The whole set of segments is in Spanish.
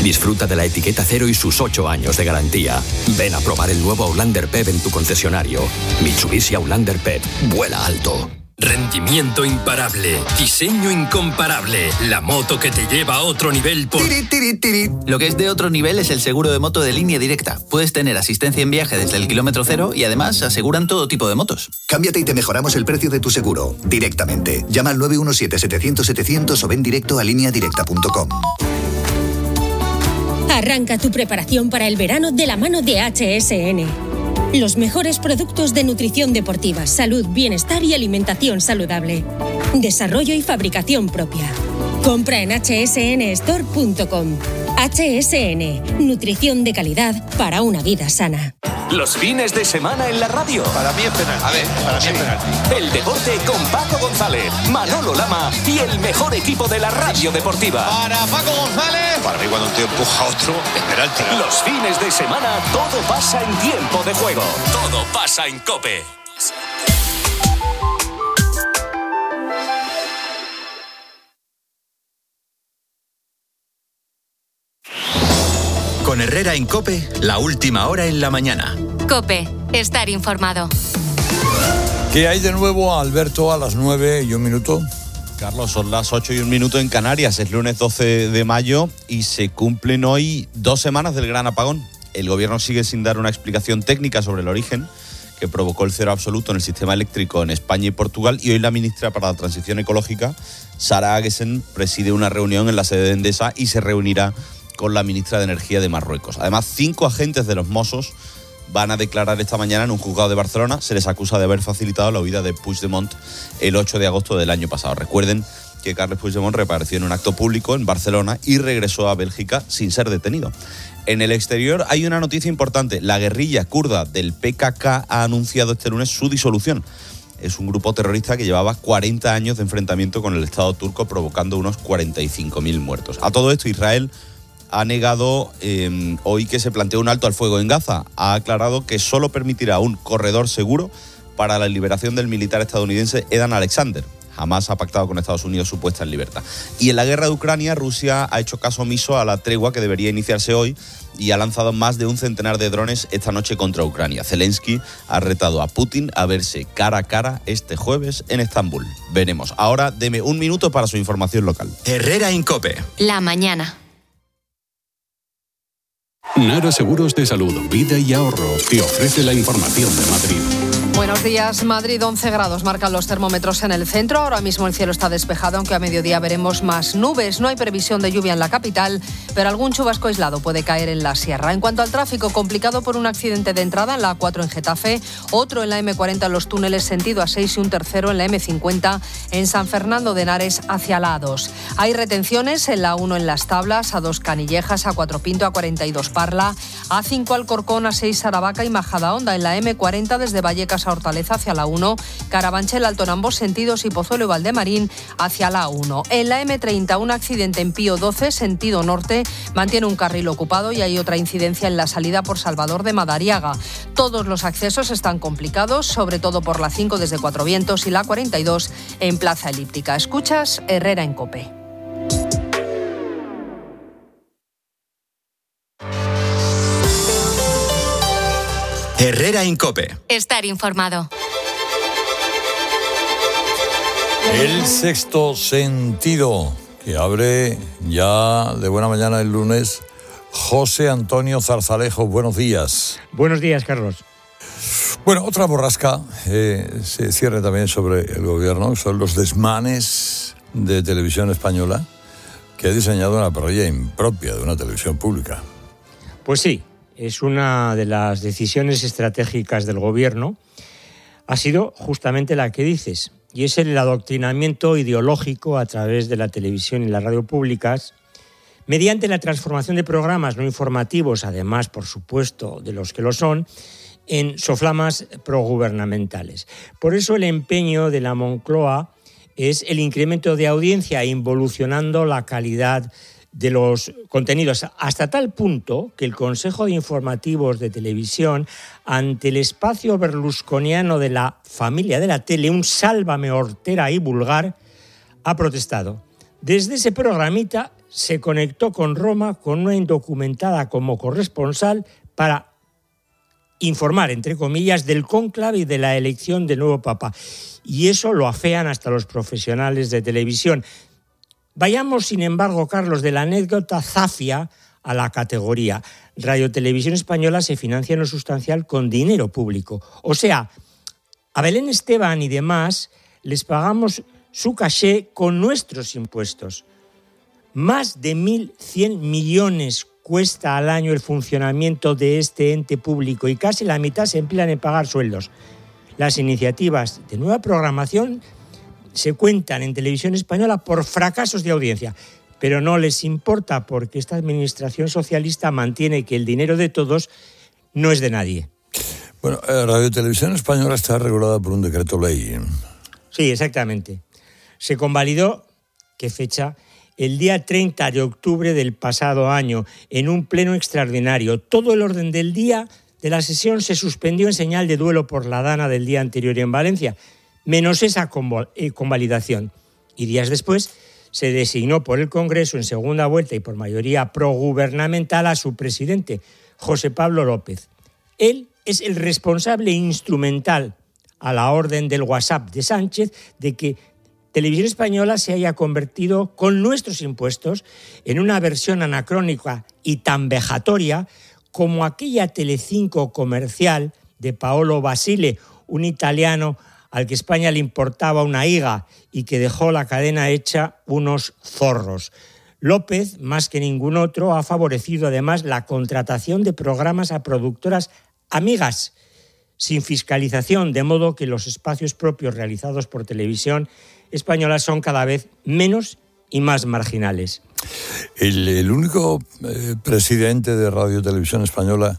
Disfruta de la etiqueta cero y sus 8 años de garantía. Ven a probar el nuevo Outlander PHEV en tu concesionario. Mitsubishi Outlander PHEV. Vuela alto. Rendimiento imparable, diseño incomparable, la moto que te lleva a otro nivel por... Lo que es de otro nivel es el seguro de moto de Línea Directa. Puedes tener asistencia en viaje desde el kilómetro cero y además aseguran todo tipo de motos. Cámbiate y te mejoramos el precio de tu seguro, directamente. Llama al 917-700-700 o ven directo a lineadirecta.com. Arranca tu preparación para el verano de la mano de HSN. Los mejores productos de nutrición deportiva, salud, bienestar y alimentación saludable. Desarrollo y fabricación propia. Compra en hsnstore.com. HSN, nutrición de calidad para una vida sana. Los fines de semana en la radio. Para mí es penalti. A ver, para mí es penalti. El deporte con Paco González, Manolo Lama y el mejor equipo de la radio deportiva. Para Paco González. Para mí cuando un tío empuja a otro, es penalti. Los fines de semana todo pasa en tiempo de juego. Todo pasa en COPE. Con Herrera en COPE, la última hora en la mañana. COPE, estar informado. ¿Qué hay de nuevo, Alberto, a las 9:01? Carlos, son las 8:01 en Canarias. Es lunes 12 de mayo y se cumplen hoy 2 semanas del gran apagón. El gobierno sigue sin dar una explicación técnica sobre el origen que provocó el cero absoluto en el sistema eléctrico en España y Portugal, y hoy la ministra para la Transición Ecológica, Sara Agesen, preside una reunión en la sede de Endesa y se reunirá con la ministra de Energía de Marruecos. Además, 5 agentes de los Mossos van a declarar esta mañana en un juzgado de Barcelona. Se les acusa de haber facilitado la huida de Puigdemont el 8 de agosto del año pasado. Recuerden que Carles Puigdemont reapareció en un acto público en Barcelona y regresó a Bélgica sin ser detenido. En el exterior hay una noticia importante. La guerrilla kurda del PKK ha anunciado este lunes su disolución. Es un grupo terrorista que llevaba 40 años de enfrentamiento con el Estado turco, provocando unos 45.000 muertos. A todo esto, Israel ha negado hoy que se planteó un alto al fuego en Gaza. Ha aclarado que solo permitirá un corredor seguro para la liberación del militar estadounidense Edan Alexander. Jamás ha pactado con Estados Unidos su puesta en libertad. Y en la guerra de Ucrania, Rusia ha hecho caso omiso a la tregua que debería iniciarse hoy y ha lanzado más de un centenar de drones esta noche contra Ucrania. Zelensky ha retado a Putin a verse cara a cara este jueves en Estambul. Veremos. Ahora deme un minuto para su información local. Herrera en COPE. La mañana. Nara Seguros de Salud, Vida y Ahorro te ofrece la información de Madrid. Buenos días. Madrid, 11 grados marcan los termómetros en el centro. Ahora mismo el cielo está despejado, aunque a mediodía veremos más nubes. No hay previsión de lluvia en la capital, pero algún chubasco aislado puede caer en la sierra. En cuanto al tráfico, complicado por un accidente de entrada en la A4 en Getafe, otro en la M40 en los túneles sentido A6 y un tercero en la M50 en San Fernando de Henares hacia la A2. Hay retenciones en la A1 en Las Tablas, A2 Canillejas, A4 Pinto, A42 Parla, A5 Alcorcón, A6 Aravaca y Majadahonda en la M40 desde Vallecas a Hortaleza hacia la 1, Carabanchel, Alto en ambos sentidos y Pozuelo y Valdemarín hacia la 1. En la M30 un accidente en Pío 12, sentido norte, mantiene un carril ocupado y hay otra incidencia en la salida por Salvador de Madariaga. Todos los accesos están complicados, sobre todo por la 5 desde Cuatro Vientos y la 42 en Plaza Elíptica. Escuchas Herrera en COPE. Herrera en COPE. Estar informado. El sexto sentido, que abre ya de buena mañana el lunes José Antonio Zarzalejo. Buenos días. Buenos días, Carlos. Bueno, otra borrasca se cierra también sobre el gobierno. Son los desmanes de Televisión Española, que ha diseñado una parrilla impropia de una televisión pública. Pues sí. Es una de las decisiones estratégicas del gobierno, ha sido justamente la que dices, y es el adoctrinamiento ideológico a través de la televisión y la radio públicas, mediante la transformación de programas no informativos, además, por supuesto, de los que lo son, en soflamas progubernamentales. Por eso el empeño de la Moncloa es el incremento de audiencia, involucionando la calidad de los contenidos, hasta tal punto que el Consejo de Informativos de Televisión, ante el espacio berlusconiano de la familia de la tele, un sálvame hortera y vulgar, ha protestado. Desde ese programita se conectó con Roma con una indocumentada como corresponsal para informar, entre comillas, del cónclave y de la elección del nuevo papa. Y eso lo afean hasta los profesionales de televisión. Vayamos, sin embargo, Carlos, de la anécdota zafia a la categoría. Radio Televisión Española se financia en lo sustancial con dinero público. O sea, a Belén Esteban y demás les pagamos su caché con nuestros impuestos. Más de 1.100 millones cuesta al año el funcionamiento de este ente público y casi la mitad se emplean en pagar sueldos. Las iniciativas de nueva programación se cuentan en Televisión Española por fracasos de audiencia, pero no les importa porque esta administración socialista mantiene que el dinero de todos no es de nadie. Bueno, Radio Televisión Española está regulada por un decreto ley. Sí, exactamente. Se convalidó, ¿qué fecha? El día 30 de octubre del pasado año, en un pleno extraordinario. Todo el orden del día de la sesión se suspendió en señal de duelo por la dana del día anterior en Valencia, menos esa convalidación. Y días después se designó por el Congreso en segunda vuelta y por mayoría progubernamental a su presidente, José Pablo López. Él es el responsable instrumental, a la orden del WhatsApp de Sánchez, de que Televisión Española se haya convertido, con nuestros impuestos, en una versión anacrónica y tan vejatoria como aquella Telecinco comercial de Paolo Basile, un italiano al que España le importaba una higa y que dejó la cadena hecha unos zorros. López, más que ningún otro, ha favorecido además la contratación de programas a productoras amigas, sin fiscalización, de modo que los espacios propios realizados por Televisión Española son cada vez menos y más marginales. El único presidente de Radio Televisión Española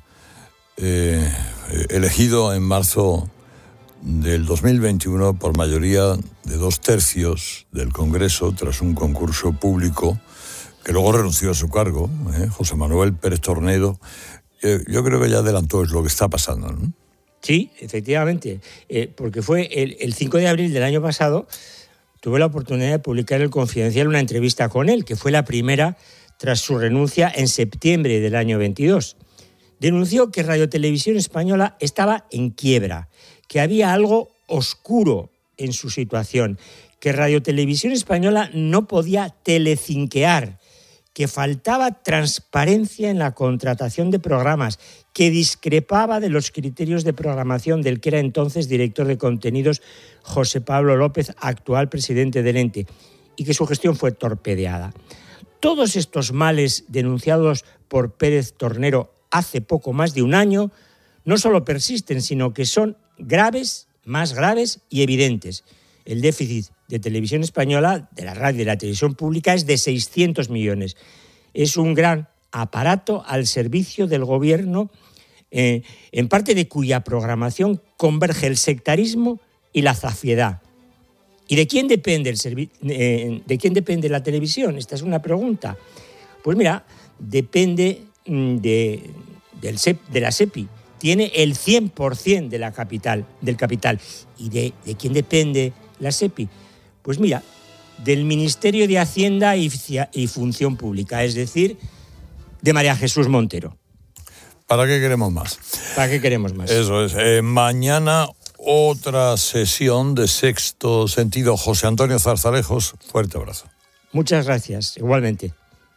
elegido en marzo del 2021 por mayoría de 2/3 del Congreso, tras un concurso público que luego renunció a su cargo, José Manuel Pérez Tornero, yo creo que ya adelantó lo que está pasando, ¿no? Sí, efectivamente, porque fue el 5 de abril del año pasado. Tuve la oportunidad de publicar en El Confidencial una entrevista con él, que fue la primera tras su renuncia en septiembre del año 22. Denunció que Radio Televisión Española estaba en quiebra, que había algo oscuro en su situación, que Radio Televisión Española no podía telecinquear, que faltaba transparencia en la contratación de programas, que discrepaba de los criterios de programación del que era entonces director de contenidos José Pablo López, actual presidente del ente, y que su gestión fue torpedeada. Todos estos males denunciados por Pérez Tornero hace poco más de un año no solo persisten, sino que son graves, más graves y evidentes. El déficit de Televisión Española, de la radio y de la televisión pública, es de 600 millones. Es un gran aparato al servicio del gobierno, en parte de cuya programación converge el sectarismo y la zafiedad. ¿Y de quién depende de quién depende la televisión? Esta es una pregunta. Pues mira, depende de la SEPI. Tiene el 100% del capital. ¿Y de quién depende la SEPI? Pues mira, del Ministerio de Hacienda y Función Pública, es decir, de María Jesús Montero. ¿Para qué queremos más? ¿Para qué queremos más? Eso es. Mañana otra sesión de Sexto Sentido. José Antonio Zarzalejos, fuerte abrazo. Muchas gracias, igualmente.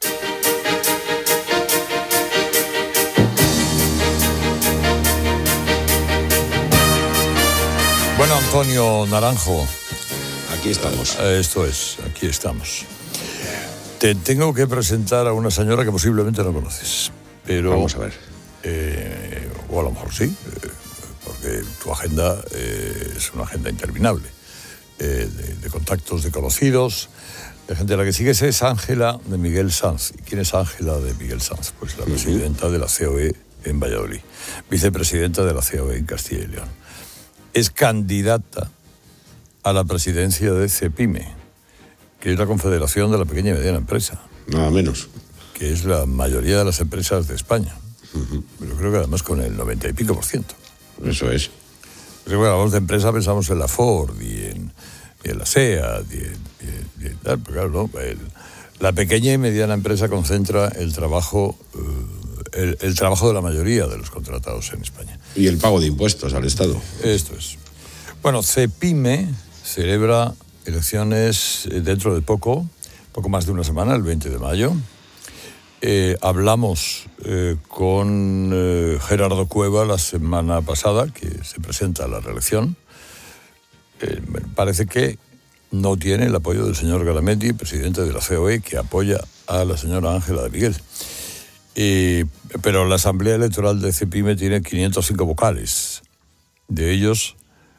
Bueno, Antonio Naranjo. Aquí estamos. Esto es, aquí estamos. Te tengo que presentar a una señora que posiblemente no conoces. Pero, vamos a ver. O a lo mejor sí, porque tu agenda es una agenda interminable. De contactos, de conocidos, de gente a la que sigues. Es Ángela de Miguel Sanz. ¿Y quién es Ángela de Miguel Sanz? Pues la presidenta de la COE en Valladolid, vicepresidenta de la COE en Castilla y León. Es candidata a la presidencia de CEPIME, que es la Confederación de la Pequeña y Mediana Empresa. Nada menos. Que es la mayoría de las empresas de España. Pero creo que además con el 90 y pico %. Eso es. Pero cuando hablamos de empresa pensamos en la Ford y en la SEAT y tal, pero claro, ¿no? La pequeña y mediana empresa concentra el trabajo de la mayoría de los contratados en España. Y el pago de impuestos al Estado. Esto es. Bueno, CEPIME celebra elecciones dentro de poco más de una semana, el 20 de mayo. Hablamos con Gerardo Cueva la semana pasada, que se presenta a la reelección. Parece que no tiene el apoyo del señor Garamendi, presidente de la COE, que apoya a la señora Ángela de Miguel. Pero la Asamblea Electoral de CEPIME tiene 505 vocales. De ellos,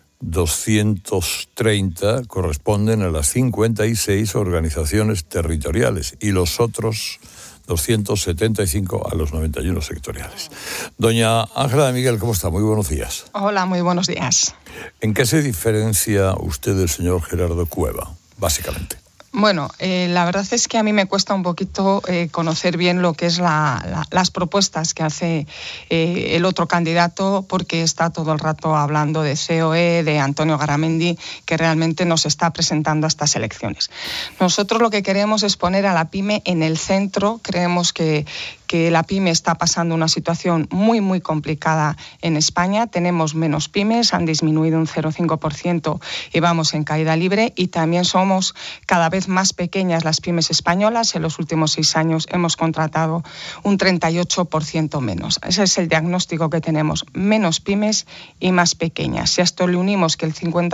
230 corresponden a las 56 organizaciones territoriales y los otros 275 a los 91 sectoriales. Doña Ángela de Miguel, ¿cómo está? Muy buenos días. Hola, muy buenos días. ¿En qué se diferencia usted del señor Gerardo Cueva, básicamente? Bueno, la verdad es que a mí me cuesta un poquito conocer bien lo que es las propuestas que hace el otro candidato, porque está todo el rato hablando de COE, de Antonio Garamendi, que realmente nos está presentando a estas elecciones. Nosotros lo que queremos es poner a la PYME en el centro. Creemos que la PYME está pasando una situación muy, muy complicada en España. Tenemos menos pymes, han disminuido un 0,5% y vamos en caída libre, y también somos cada vez más pequeñas las pymes españolas. En los últimos 6 años hemos contratado un 38% menos. Ese es el diagnóstico que tenemos, menos pymes y más pequeñas. Si a esto le unimos que el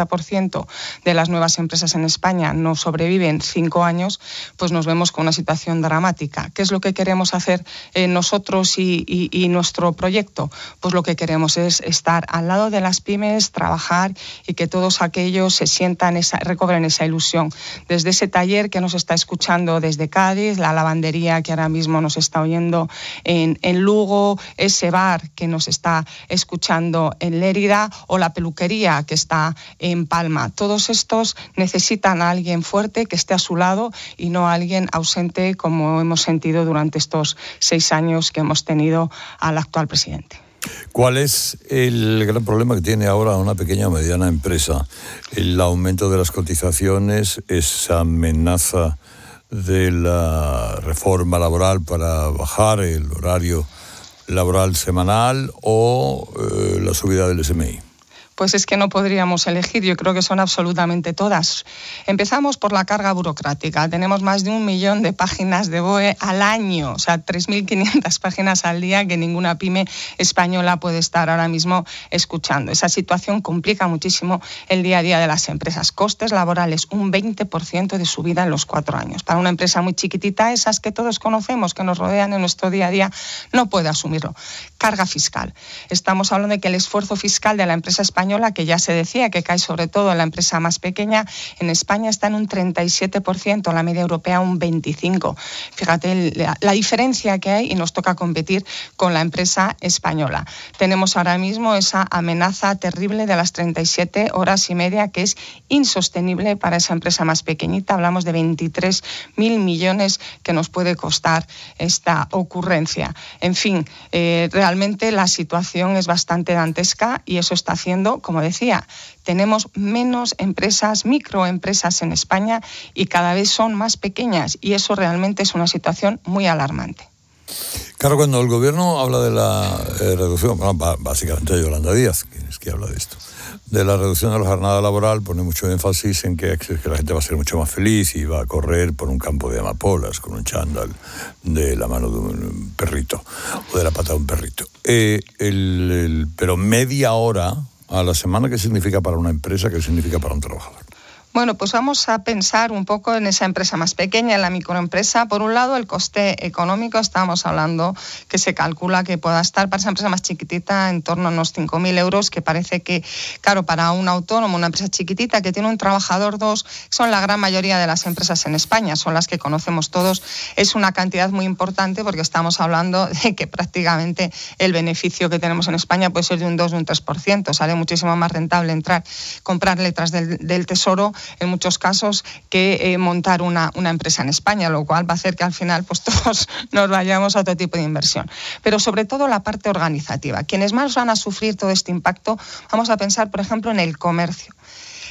50% de las nuevas empresas en España no sobreviven 5 años, pues nos vemos con una situación dramática. ¿Qué es lo que queremos hacer nosotros y nuestro proyecto? Pues lo que queremos es estar al lado de las pymes, trabajar y que todos aquellos se sientan, recobren esa ilusión. Desde ese taller que nos está escuchando desde Cádiz, la lavandería que ahora mismo nos está oyendo en Lugo, ese bar que nos está escuchando en Lérida, o la peluquería que está en Palma. Todos estos necesitan a alguien fuerte que esté a su lado y no a alguien ausente, como hemos sentido durante estos 6 años que hemos tenido al actual presidente. ¿Cuál es el gran problema que tiene ahora una pequeña o mediana empresa? El aumento de las cotizaciones, esa amenaza de la reforma laboral para bajar el horario laboral semanal, o la subida del SMI. Pues es que no podríamos elegir, yo creo que son absolutamente todas. Empezamos por la carga burocrática. Tenemos más de 1 millón de páginas de BOE al año, o sea, 3.500 páginas al día que ninguna pyme española puede estar ahora mismo escuchando. Esa situación complica muchísimo el día a día de las empresas. Costes laborales, un 20% de subida en los 4 años. Para una empresa muy chiquitita, esas que todos conocemos, que nos rodean en nuestro día a día, no puede asumirlo. Carga fiscal. Estamos hablando de que el esfuerzo fiscal de la empresa española, que ya se decía que cae sobre todo en la empresa más pequeña, en España está en un 37%, la media europea un 25%. Fíjate la diferencia que hay, y nos toca competir con la empresa española. Tenemos ahora mismo esa amenaza terrible de las 37 horas y media, que es insostenible para esa empresa más pequeñita. Hablamos de 23.000 millones que nos puede costar esta ocurrencia. En fin, realmente la situación es bastante dantesca, y eso está haciendo, como decía, tenemos menos empresas, microempresas en España, y cada vez son más pequeñas, y eso realmente es una situación muy alarmante. Claro, cuando el gobierno habla de la reducción, bueno, básicamente Yolanda Díaz, que es que habla de esto, de la reducción de la jornada laboral, pone mucho énfasis en que la gente va a ser mucho más feliz y va a correr por un campo de amapolas con un chándal de la mano de un perrito o de la pata de un perrito. Pero media hora a la semana, ¿qué significa para una empresa? ¿Qué significa para un trabajador? Bueno, pues vamos a pensar un poco en esa empresa más pequeña, en la microempresa. Por un lado, el coste económico, estamos hablando que se calcula que pueda estar para esa empresa más chiquitita en torno a unos 5.000 euros, que parece que, claro, para un autónomo, una empresa chiquitita que tiene un trabajador, 2, son la gran mayoría de las empresas en España, son las que conocemos todos, es una cantidad muy importante, porque estamos hablando de que prácticamente el beneficio que tenemos en España puede ser de un 2 o un 3%. Sale muchísimo más rentable comprar letras del Tesoro en muchos casos que montar una empresa en España, lo cual va a hacer que al final pues todos nos vayamos a otro tipo de inversión. Pero sobre todo la parte organizativa. Quienes más van a sufrir todo este impacto, vamos a pensar, por ejemplo, en el comercio.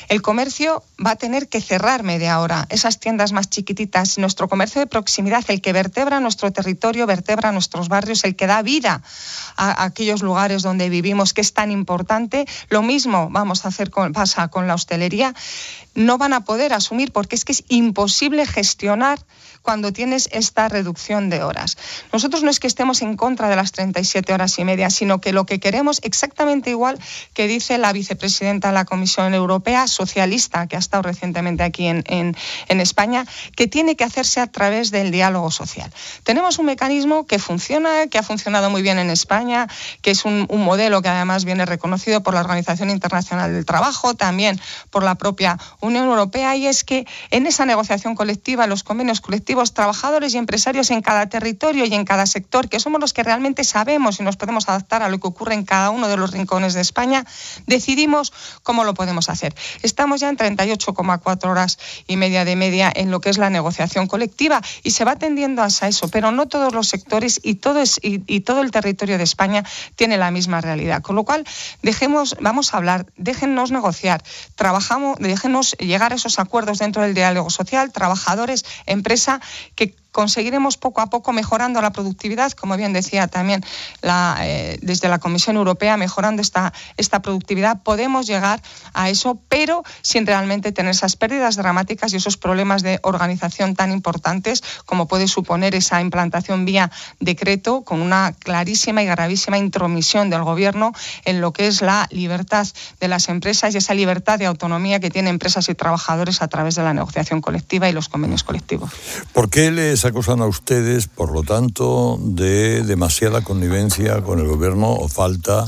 El comercio va a tener que cerrar media hora, esas tiendas más chiquititas, nuestro comercio de proximidad, el que vertebra nuestro territorio, vertebra nuestros barrios, el que da vida a aquellos lugares donde vivimos, que es tan importante. Lo mismo pasa con la hostelería. No van a poder asumir, porque es que es imposible gestionar cuando tienes esta reducción de horas. Nosotros no es que estemos en contra de las 37 horas y media, sino que lo que queremos, exactamente igual que dice la vicepresidenta de la Comisión Europea, socialista, que ha estado recientemente aquí en España, que tiene que hacerse a través del diálogo social. Tenemos un mecanismo que funciona, que ha funcionado muy bien en España, que es un modelo que además viene reconocido por la Organización Internacional del Trabajo, también por la propia Unión Europea, y es que en esa negociación colectiva, los convenios colectivos, trabajadores y empresarios en cada territorio y en cada sector, que somos los que realmente sabemos y nos podemos adaptar a lo que ocurre en cada uno de los rincones de España, decidimos cómo lo podemos hacer. Estamos ya en 38,4 horas y media de media en lo que es la negociación colectiva, y se va tendiendo hacia eso, pero no todos los sectores y todo el territorio de España tiene la misma realidad. Con lo cual, vamos a hablar, déjennos negociar, déjennos llegar a esos acuerdos dentro del diálogo social, trabajadores, empresa, que conseguiremos poco a poco mejorando la productividad, como bien decía también desde la Comisión Europea, mejorando esta productividad, podemos llegar a eso, pero sin realmente tener esas pérdidas dramáticas y esos problemas de organización tan importantes como puede suponer esa implantación vía decreto, con una clarísima y gravísima intromisión del Gobierno en lo que es la libertad de las empresas y esa libertad de autonomía que tienen empresas y trabajadores a través de la negociación colectiva y los convenios colectivos. ¿Por qué les acusan a ustedes, por lo tanto, de demasiada connivencia con el Gobierno o falta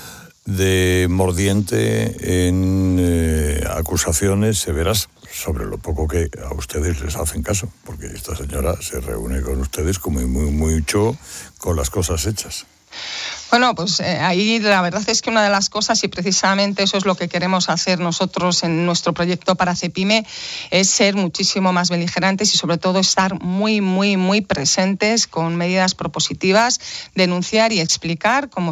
de mordiente en acusaciones severas sobre lo poco que a ustedes les hacen caso? Porque esta señora se reúne con ustedes como mucho con las cosas hechas. Bueno, pues ahí la verdad es que una de las cosas, y precisamente eso es lo que queremos hacer nosotros en nuestro proyecto para CEPIME, es ser muchísimo más beligerantes y sobre todo estar muy, muy, muy presentes con medidas propositivas, denunciar y explicar, como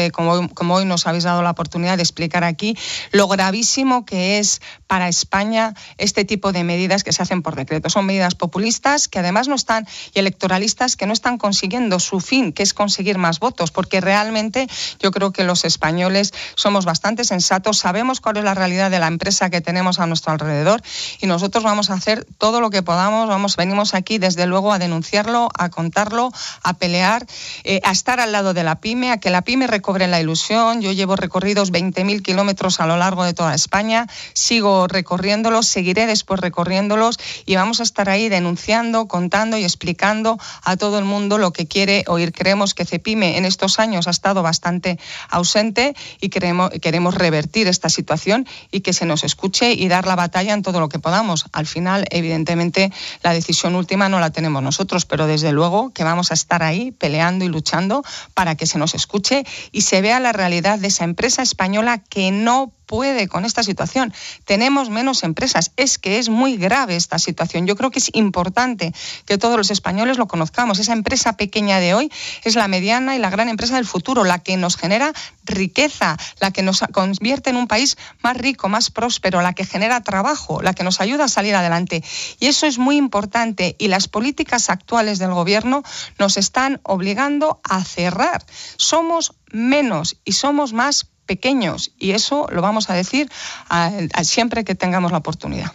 hoy nos habéis dado la oportunidad de explicar aquí, lo gravísimo que es para España este tipo de medidas que se hacen por decreto. Son medidas populistas que además y electoralistas que no están consiguiendo su fin, que es conseguir más votos, porque realmente yo creo que los españoles somos bastante sensatos, sabemos cuál es la realidad de la empresa que tenemos a nuestro alrededor, y nosotros vamos a hacer todo lo que podamos. Venimos aquí desde luego a denunciarlo, a contarlo, a pelear, a estar al lado de la pyme, a que la pyme recobre la ilusión. Yo llevo recorridos 20.000 kilómetros a lo largo de toda España, sigo recorriéndolos, seguiré después recorriéndolos, y vamos a estar ahí denunciando, contando y explicando a todo el mundo lo que quiere oír. Creemos que CEPIME en estos años ha estado bastante ausente y queremos revertir esta situación y que se nos escuche y dar la batalla en todo lo que podamos. Al final, evidentemente, la decisión última no la tenemos nosotros, pero desde luego que vamos a estar ahí peleando y luchando para que se nos escuche y se vea la realidad de esa empresa española que no puede con esta situación. Tenemos menos empresas. Es que es muy grave esta situación. Yo creo que es importante que todos los españoles lo conozcamos. Esa empresa pequeña de hoy es la mediana y la gran empresa del futuro, la que nos genera riqueza, la que nos convierte en un país más rico, más próspero, la que genera trabajo, la que nos ayuda a salir adelante. Y eso es muy importante, y las políticas actuales del Gobierno nos están obligando a cerrar. Somos menos y somos más pequeños, y eso lo vamos a decir siempre que tengamos la oportunidad.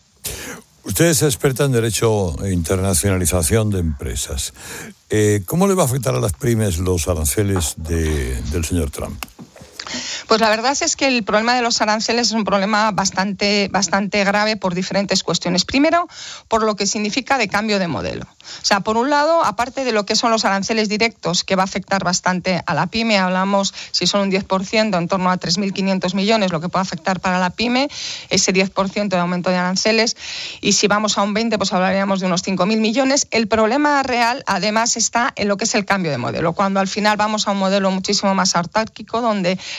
Usted es experta en derecho e internacionalización de empresas. ¿Cómo le va a afectar a las pymes los aranceles del señor Trump? Pues la verdad es que el problema de los aranceles es un problema bastante grave por diferentes cuestiones. Primero, por lo que significa de cambio de modelo. O sea, por un lado, aparte de lo que son los aranceles directos, que va a afectar bastante a la pyme, hablamos, si son un 10%, en torno a 3.500 millones, lo que puede afectar para la pyme, ese 10% de aumento de aranceles, y si vamos a un 20%, pues hablaríamos de unos 5.000 millones. El problema real, además, está en lo que es el cambio de modelo, cuando al final vamos a un modelo muchísimo más autárquico, donde la empresa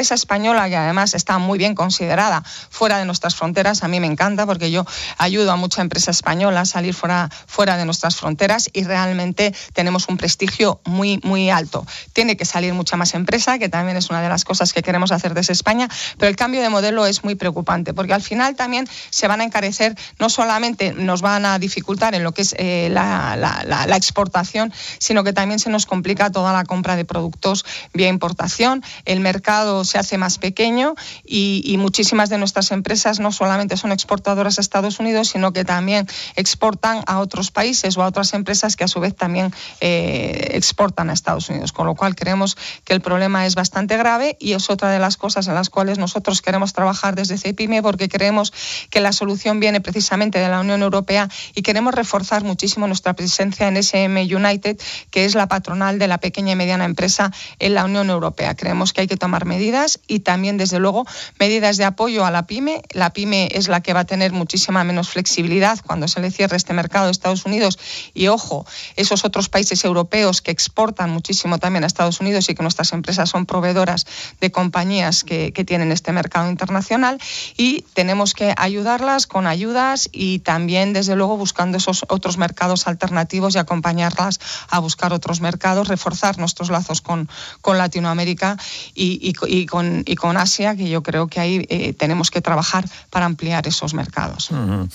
empresa española, que además está muy bien considerada fuera de nuestras fronteras, a mí me encanta porque yo ayudo a mucha empresa española a salir fuera de nuestras fronteras y realmente tenemos un prestigio muy, muy alto. Tiene que salir mucha más empresa, que también es una de las cosas que queremos hacer desde España, pero el cambio de modelo es muy preocupante porque al final también se van a encarecer, no solamente nos van a dificultar en lo que es la exportación, sino que también se nos complica toda la compra de productos vía importación, el mercado se hace más pequeño y muchísimas de nuestras empresas no solamente son exportadoras a Estados Unidos, sino que también exportan a otros países o a otras empresas que a su vez también exportan a Estados Unidos, con lo cual creemos que el problema es bastante grave y es otra de las cosas en las cuales nosotros queremos trabajar desde CEPIME porque creemos que la solución viene precisamente de la Unión Europea y queremos reforzar muchísimo nuestra presencia en SM United, que es la patronal de la pequeña y mediana empresa en la Unión Europea. Creemos que hay que tomar medidas y también, desde luego, medidas de apoyo a la pyme. La pyme es la que va a tener muchísima menos flexibilidad cuando se le cierre este mercado de Estados Unidos y, ojo, esos otros países europeos que exportan muchísimo también a Estados Unidos y que nuestras empresas son proveedoras de compañías que tienen este mercado internacional y tenemos que ayudarlas con ayudas y también, desde luego, buscando esos otros mercados alternativos y acompañarlas a buscar otros mercados, reforzar nuestros lazos con Latinoamérica y con Asia, que yo creo que ahí tenemos que trabajar para ampliar esos mercados.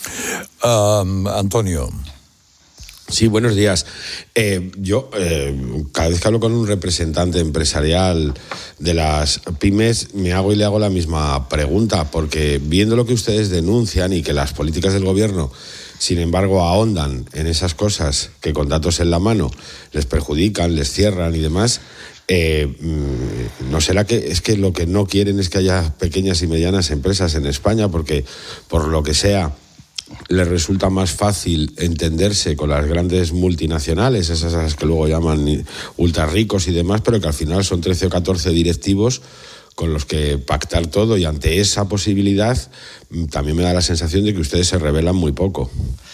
Antonio. Sí, buenos días. Yo, cada vez que hablo con un representante empresarial de las pymes, me hago y le hago la misma pregunta, porque viendo lo que ustedes denuncian y que las políticas del gobierno, sin embargo, ahondan en esas cosas que con datos en la mano les perjudican, les cierran y demás, ¿no será que es que lo que no quieren es que haya pequeñas y medianas empresas en España? Porque, por lo que sea, les resulta más fácil entenderse con las grandes multinacionales, esas a las que luego llaman ultra ricos y demás, pero que al final son 13 o 14 directivos con los que pactar todo, y ante esa posibilidad también me da la sensación de que ustedes se revelan muy poco.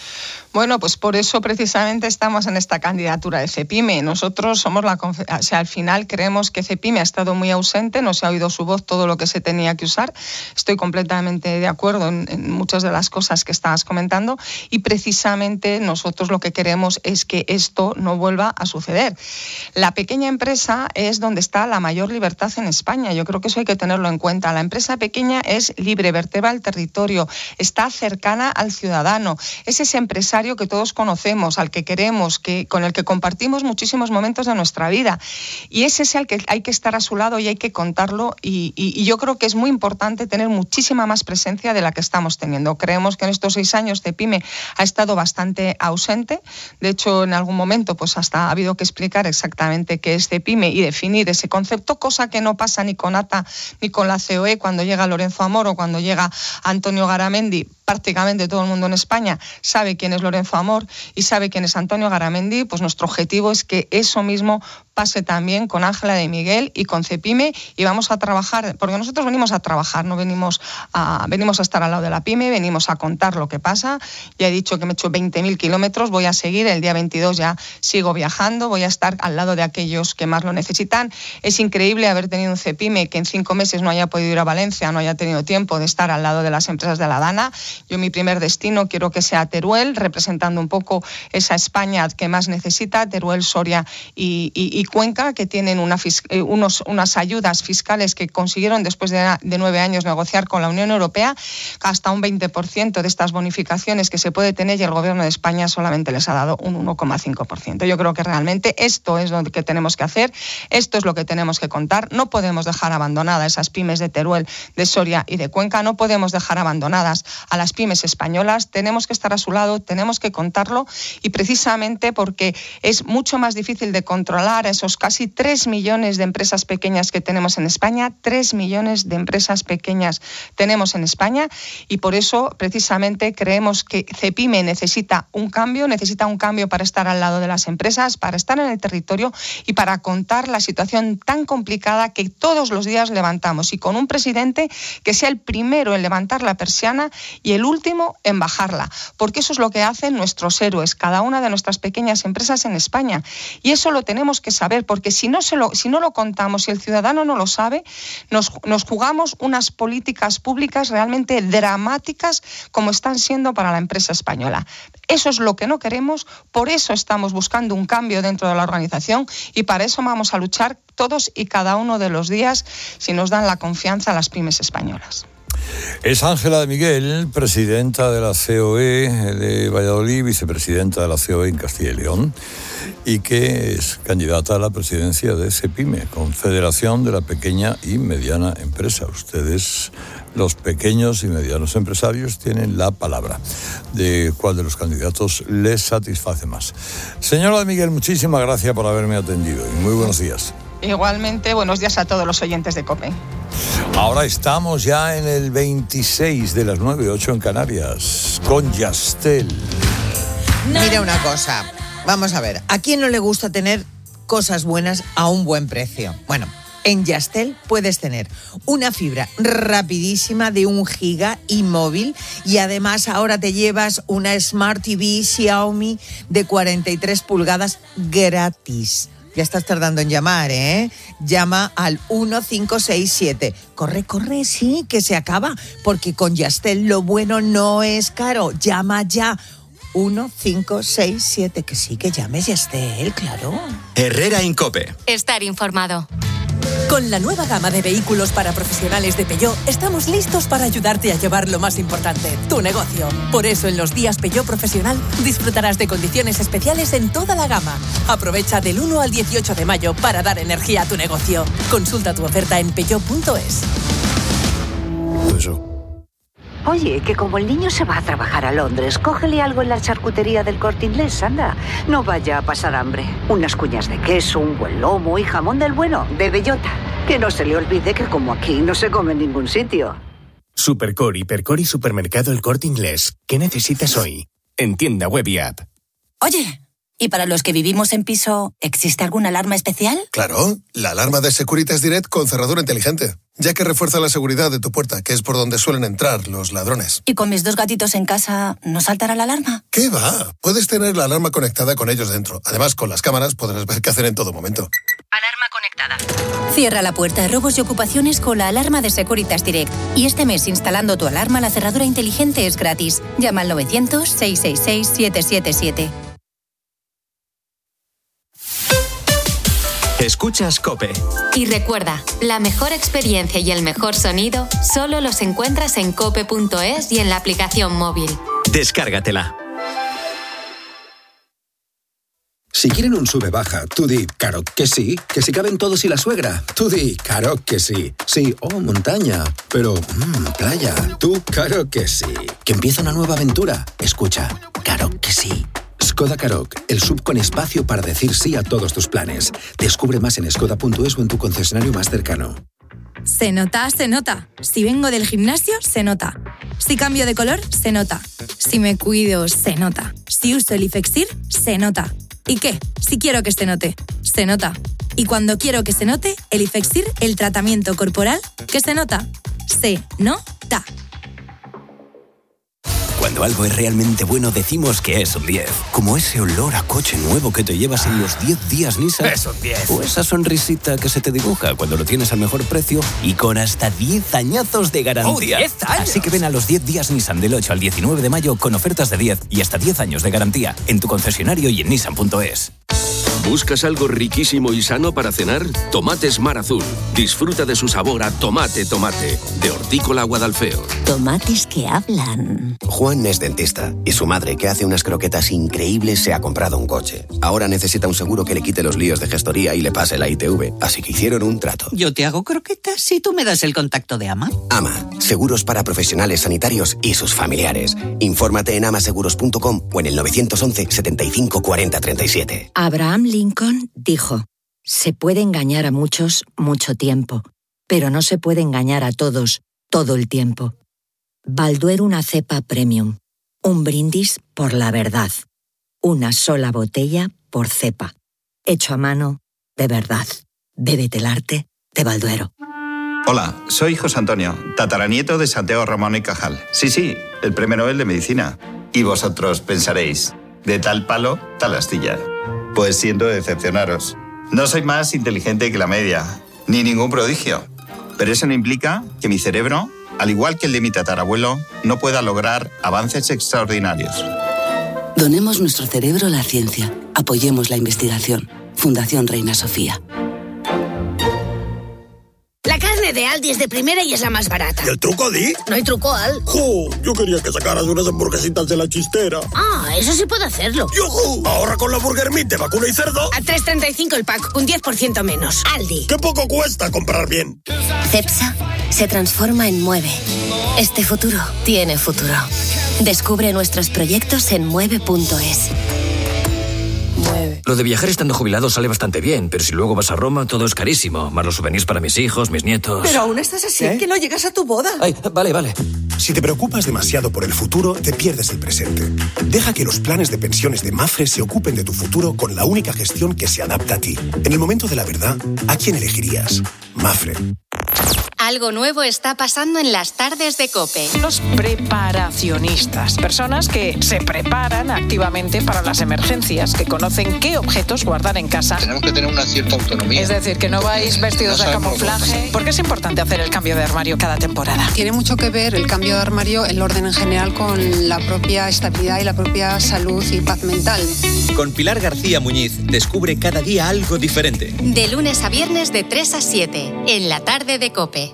Bueno, pues por eso precisamente estamos en esta candidatura de CEPIME. Nosotros somos al final creemos que CEPIME ha estado muy ausente, no se ha oído su voz todo lo que se tenía que usar. Estoy completamente de acuerdo en muchas de las cosas que estabas comentando y precisamente nosotros lo que queremos es que esto no vuelva a suceder. La pequeña empresa es donde está la mayor libertad en España. Yo creo que eso hay que tenerlo en cuenta. La empresa pequeña es libre, vertebra el territorio, está cercana al ciudadano. Es ese empresario que todos conocemos, al que queremos, con el que compartimos muchísimos momentos de nuestra vida. Y ese es el que hay que estar a su lado y hay que contarlo. Y yo creo que es muy importante tener muchísima más presencia de la que estamos teniendo. Creemos que en estos 6 años CEPIME ha estado bastante ausente. De hecho, en algún momento pues hasta ha habido que explicar exactamente qué es CEPIME y definir ese concepto, cosa que no pasa ni con ATA ni con la COE cuando llega Lorenzo Amor o cuando llega Antonio Garamendi. Prácticamente todo el mundo en España sabe quién es Lorenzo Amor y sabe quién es Antonio Garamendi. Pues nuestro objetivo es que eso mismo pase también con Ángela de Miguel y con CEPIME, y vamos a trabajar, porque nosotros venimos a trabajar, no venimos a estar al lado de la pyme, venimos a contar lo que pasa. Ya he dicho que me he hecho 20.000 kilómetros, voy a seguir, el día 22 ya sigo viajando, voy a estar al lado de aquellos que más lo necesitan. Es increíble haber tenido un CEPIME que en 5 meses no haya podido ir a Valencia, no haya tenido tiempo de estar al lado de las empresas de la Dana. Yo mi primer destino quiero que sea Teruel, representando un poco esa España que más necesita, Teruel, Soria y Cuenca, que tienen unas ayudas fiscales que consiguieron después de 9 años negociar con la Unión Europea, hasta un 20% de estas bonificaciones que se puede tener, y el Gobierno de España solamente les ha dado un 1,5%. Yo creo que realmente esto es lo que tenemos que hacer, esto es lo que tenemos que contar. No podemos dejar abandonadas esas pymes de Teruel, de Soria y de Cuenca, no podemos dejar abandonadas a las pymes españolas, tenemos que estar a su lado, tenemos que contarlo, y precisamente porque es mucho más difícil de controlar a esos casi 3 millones de empresas pequeñas que tenemos en España. 3 millones de empresas pequeñas tenemos en España, y por eso precisamente creemos que CEPIME necesita un cambio para estar al lado de las empresas, para estar en el territorio y para contar la situación tan complicada que todos los días levantamos, y con un presidente que sea el primero en levantar la persiana y el último en bajarla, porque eso es lo que hacen nuestros héroes, cada una de nuestras pequeñas empresas en España, y eso lo tenemos que saber, porque si no lo contamos, si el ciudadano no lo sabe, nos jugamos unas políticas públicas realmente dramáticas como están siendo para la empresa española. Eso es lo que no queremos, por eso estamos buscando un cambio dentro de la organización y para eso vamos a luchar todos y cada uno de los días si nos dan la confianza a las pymes españolas. Es Ángela de Miguel, presidenta de la COE de Valladolid, vicepresidenta de la COE en Castilla y León, y que es candidata a la presidencia de CEPIME, Confederación de la Pequeña y Mediana Empresa. Ustedes, los pequeños y medianos empresarios, tienen la palabra de cuál de los candidatos les satisface más. Señora de Miguel, muchísimas gracias por haberme atendido y muy buenos días. Igualmente, buenos días a todos los oyentes de COPE. Ahora estamos ya en el 26 de las 9:08 en Canarias, con Yastel. Mira una cosa, vamos a ver, ¿a quién no le gusta tener cosas buenas a un buen precio? Bueno, en Yastel puedes tener una fibra rapidísima de 1 giga y móvil, y además ahora te llevas una Smart TV Xiaomi de 43 pulgadas gratis. Ya estás tardando en llamar, ¿eh? Llama al 1567. Corre, sí, que se acaba. Porque con Yastel lo bueno no es caro. Llama ya. 1567. Que sí, que llames Yastel, claro. Herrera Incope. Estar informado. Con la nueva gama de vehículos para profesionales de Peugeot, estamos listos para ayudarte a llevar lo más importante, tu negocio. Por eso, en los días Peugeot Profesional, disfrutarás de condiciones especiales en toda la gama. Aprovecha del 1 al 18 de mayo para dar energía a tu negocio. Consulta tu oferta en peugeot.es. Oye, que como el niño se va a trabajar a Londres, cógele algo en la charcutería del Corte Inglés, anda. No vaya a pasar hambre. Unas cuñas de queso, un buen lomo y jamón del bueno, de bellota. Que no se le olvide que como aquí no se come en ningún sitio. Supercor, Hipercor y Supermercado El Corte Inglés. ¿Qué necesitas hoy? En tienda web y app. Oye, ¿y para los que vivimos en piso, existe alguna alarma especial? Claro, la alarma de Securitas Direct con cerradura inteligente, ya que refuerza la seguridad de tu puerta, que es por donde suelen entrar los ladrones. ¿Y con mis 2 gatitos en casa, no saltará la alarma? ¿Qué va? Puedes tener la alarma conectada con ellos dentro. Además, con las cámaras podrás ver qué hacen en todo momento. Alarma conectada. Cierra la puerta de robos y ocupaciones con la alarma de Securitas Direct. Y este mes, instalando tu alarma, la cerradura inteligente es gratis. Llama al 900-666-777. Escuchas COPE. Y recuerda, la mejor experiencia y el mejor sonido solo los encuentras en cope.es y en la aplicación móvil. Descárgatela. Si quieren un sube-baja, tú di, claro que sí. Que si caben todos y la suegra, tú di, claro que sí. Sí, montaña, pero, playa, tú, claro que sí. Que empieza una nueva aventura, escucha, claro que sí. Skoda Karoq, el SUV con espacio para decir sí a todos tus planes. Descubre más en skoda.es o en tu concesionario más cercano. Se nota, se nota. Si vengo del gimnasio, se nota. Si cambio de color, se nota. Si me cuido, se nota. Si uso el Ifexir, se nota. ¿Y qué? Si quiero que se note, se nota. Y cuando quiero que se note, el Ifexir, el tratamiento corporal, que se nota. Se nota. Cuando algo es realmente bueno, decimos que es un 10. Como ese olor a coche nuevo que te llevas en los 10 días Nissan. Es un 10. O esa sonrisita que se te dibuja cuando lo tienes al mejor precio y con hasta 10 añazos de garantía. ¡Oh, 10 años! Así que ven a los 10 días Nissan del 8 al 19 de mayo con ofertas de 10 y hasta 10 años de garantía en tu concesionario y en nissan.es. ¿Buscas algo riquísimo y sano para cenar? Tomates Mar Azul. Disfruta de su sabor a tomate, de Hortícola Guadalfeo. Tomates que hablan. Juan es dentista y su madre, que hace unas croquetas increíbles, se ha comprado un coche. Ahora necesita un seguro que le quite los líos de gestoría y le pase la ITV, así que hicieron un trato. Yo te hago croquetas si tú me das el contacto de AMA. AMA, seguros para profesionales sanitarios y sus familiares. Infórmate en amaseguros.com o en el 911 75 40 37. Abraham Lincoln dijo: se puede engañar a muchos mucho tiempo, pero no se puede engañar a todos todo el tiempo. Balduero, una cepa premium. Un brindis por la verdad. Una sola botella por cepa. Hecho a mano, de verdad. Bébete el arte de Balduero. Hola, soy José Antonio, tataranieto de Santiago Ramón y Cajal. Sí, el Premio Nobel de Medicina. Y vosotros pensaréis, de tal palo, tal astilla. Pues siento decepcionaros. No soy más inteligente que la media, ni ningún prodigio. Pero eso no implica que mi cerebro, al igual que el de mi tatarabuelo, no pueda lograr avances extraordinarios. Donemos nuestro cerebro a la ciencia. Apoyemos la investigación. Fundación Reina Sofía. La carne de Aldi es de primera y es la más barata. ¿Y el truco, Di? No hay truco, Al. ¡Jo! Yo quería que sacaras unas hamburguesitas de la chistera. Ah, eso sí puedo hacerlo. ¡Yujú! Ahorra con la Burger Meat de vacuna y cerdo. A 3,35 el pack, un 10% menos. Aldi. ¡Qué poco cuesta comprar bien! Cepsa se transforma en Mueve. Este futuro tiene futuro. Descubre nuestros proyectos en mueve.es. Lo de viajar estando jubilado sale bastante bien, pero si luego vas a Roma, todo es carísimo. Más los souvenirs para mis hijos, mis nietos. Pero aún estás así, que no llegas a tu boda. Ay, vale. Si te preocupas demasiado por el futuro, te pierdes el presente. Deja que los planes de pensiones de Mapfre se ocupen de tu futuro con la única gestión que se adapta a ti. En el momento de la verdad, ¿a quién elegirías? Mapfre. Algo nuevo está pasando en las tardes de COPE. Los preparacionistas, personas que se preparan activamente para las emergencias, que conocen qué objetos guardar en casa. Tenemos que tener una cierta autonomía. Es decir, que no vais vestidos de camuflaje. ¿Por qué es importante hacer el cambio de armario cada temporada? Tiene mucho que ver el cambio de armario, el orden en general, con la propia estabilidad y la propia salud y paz mental. Con Pilar García Muñiz, descubre cada día algo diferente. De lunes a viernes de 3 a 7, en la tarde de COPE.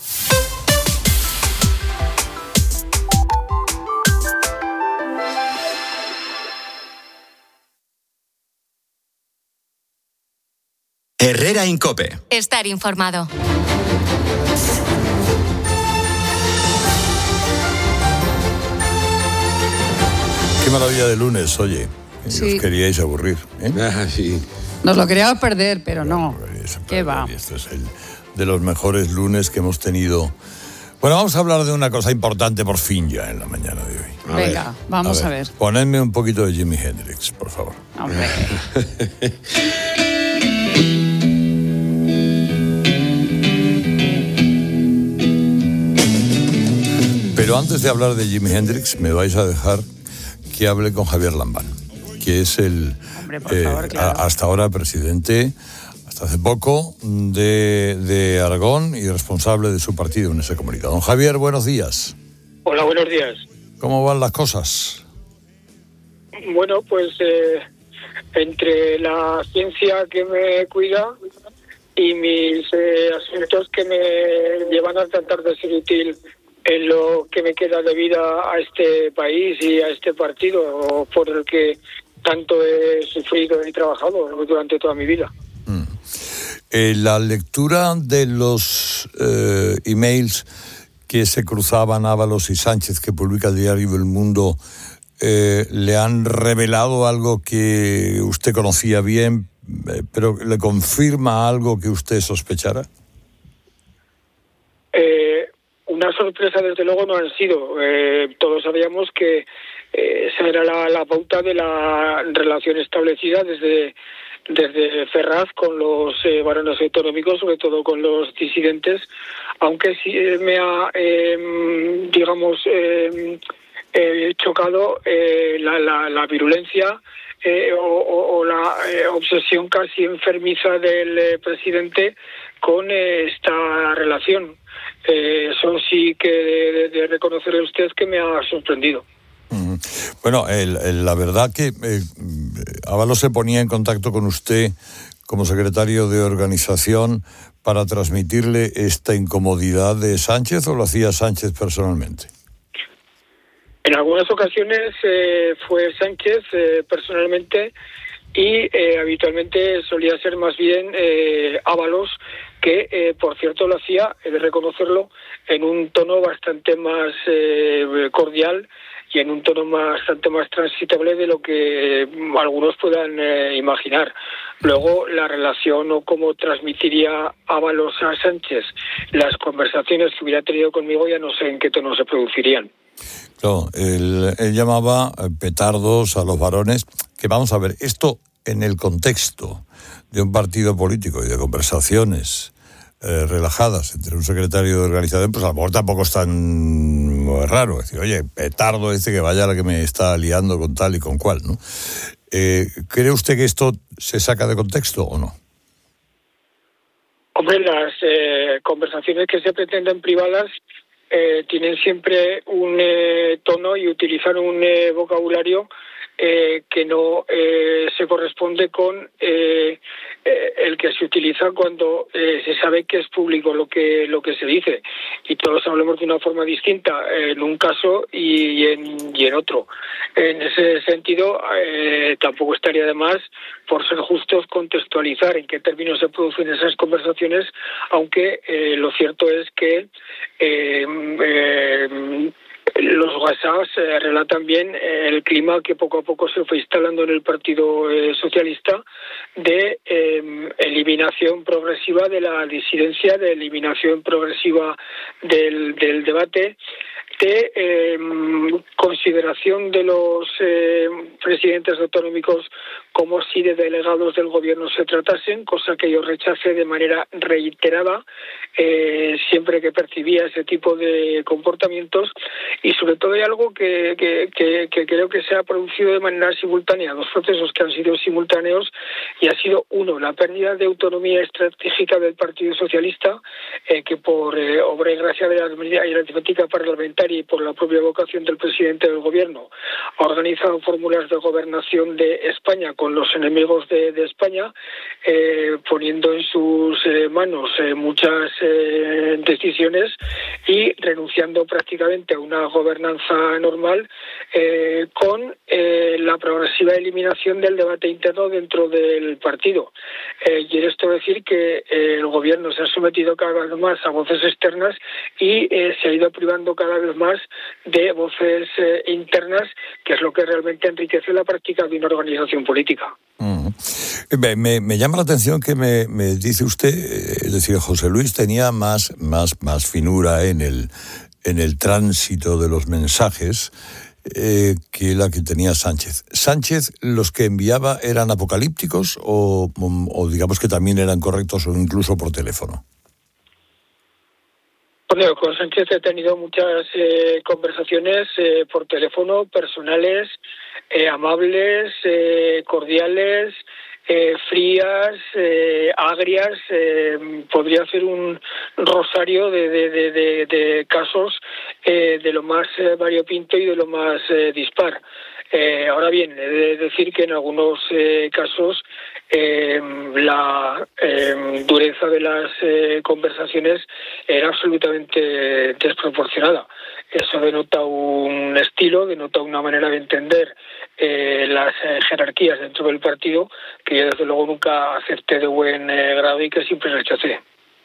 Herrera Incope. Estar informado. Qué maravilla de lunes, oye. Sí. Os queríais aburrir. Sí. Nos lo queríamos perder, pero no. ¿Qué va? Este es el de los mejores lunes que hemos tenido. Bueno, vamos a hablar de una cosa importante por fin ya en la mañana de hoy. Venga, vamos a ver. Ponedme un poquito de Jimi Hendrix, por favor. Hombre. Pero antes de hablar de Jimi Hendrix, me vais a dejar que hable con Javier Lambán, que es el hasta ahora presidente, hasta hace poco, de Aragón y responsable de su partido en ese comunicado. Don Javier, buenos días. Hola, buenos días. ¿Cómo van las cosas? Bueno, pues entre la ciencia que me cuida y mis asuntos que me llevan a tratar de ser útil en lo que me queda de vida a este país y a este partido por el que tanto he sufrido y trabajado durante toda mi vida. La lectura de los emails que se cruzaban Ábalos y Sánchez, que publica el diario El Mundo, ¿le han revelado algo que usted conocía bien, pero le confirma algo que usted sospechara? Una sorpresa, desde luego, no han sido. Todos sabíamos que esa era la pauta de la relación establecida desde Ferraz con los varones autonómicos, sobre todo con los disidentes, aunque sí me ha, chocado la virulencia o la obsesión casi enfermiza del presidente con esta relación. Eso sí que de reconocerle a usted que me ha sorprendido. Bueno, la verdad que Ábalos se ponía en contacto con usted como secretario de organización para transmitirle esta incomodidad de Sánchez, ¿o lo hacía Sánchez personalmente? En algunas ocasiones fue Sánchez personalmente y habitualmente solía ser más bien Ábalos, que por cierto lo hacía, he de reconocerlo, en un tono bastante más cordial y en un tono bastante más transitable de lo que algunos puedan imaginar. Luego, la relación o cómo transmitiría Ábalos a Sánchez las conversaciones que hubiera tenido conmigo, ya no sé en qué tono se producirían. Claro, él llamaba petardos a los varones, que vamos a ver, esto en el contexto de un partido político y de conversaciones relajadas entre un secretario de organización, pues a lo mejor tampoco es tan raro. Es decir, oye, petardo que vaya la que me está liando con tal y con cual, ¿no? ¿Cree usted que esto se saca de contexto o no? Hombre, las conversaciones que se pretenden privadas tienen siempre un tono y utilizan un vocabulario que no se corresponde con el que se utiliza cuando se sabe que es público lo que se dice, y todos hablamos de una forma distinta en un caso y en otro. En ese sentido, tampoco estaría de más, por ser justos, contextualizar en qué términos se producen esas conversaciones, aunque lo cierto es que los WhatsApp relatan bien el clima que poco a poco se fue instalando en el Partido Socialista de eliminación progresiva de la disidencia, de eliminación progresiva del debate, de consideración de los presidentes autonómicos como si de delegados del gobierno se tratasen, cosa que yo rechacé de manera reiterada siempre que percibía ese tipo de comportamientos, y sobre todo hay algo que creo que se ha producido de manera simultánea, dos procesos que han sido simultáneos, y ha sido uno, la pérdida de autonomía estratégica del Partido Socialista, que por obra y gracia de la aritmética parlamentaria y por la propia vocación del presidente del gobierno ha organizado fórmulas de gobernación de España con los enemigos de España, poniendo en sus manos muchas decisiones y renunciando prácticamente a una gobernanza normal, con la progresiva eliminación del debate interno dentro del partido. Y en esto decir que el gobierno se ha sometido cada vez más a voces externas y se ha ido privando cada vez más de voces internas, que es lo que realmente enriquece la práctica de una organización política. Me llama la atención que me dice usted, es decir, José Luis tenía más finura en el tránsito de los mensajes que la que tenía Sánchez. ¿Sánchez, los que enviaba eran apocalípticos o digamos que también eran correctos o incluso por teléfono? Bueno, con Sánchez he tenido muchas conversaciones por teléfono, personales, amables, cordiales, frías, agrias. Podría hacer un rosario de casos de lo más variopinto y de lo más dispar. Ahora bien, he de decir que en algunos casos la dureza de las conversaciones era absolutamente desproporcionada. Eso denota un estilo, denota una manera de entender las jerarquías dentro del partido que yo desde luego nunca acepté de buen grado y que siempre rechacé.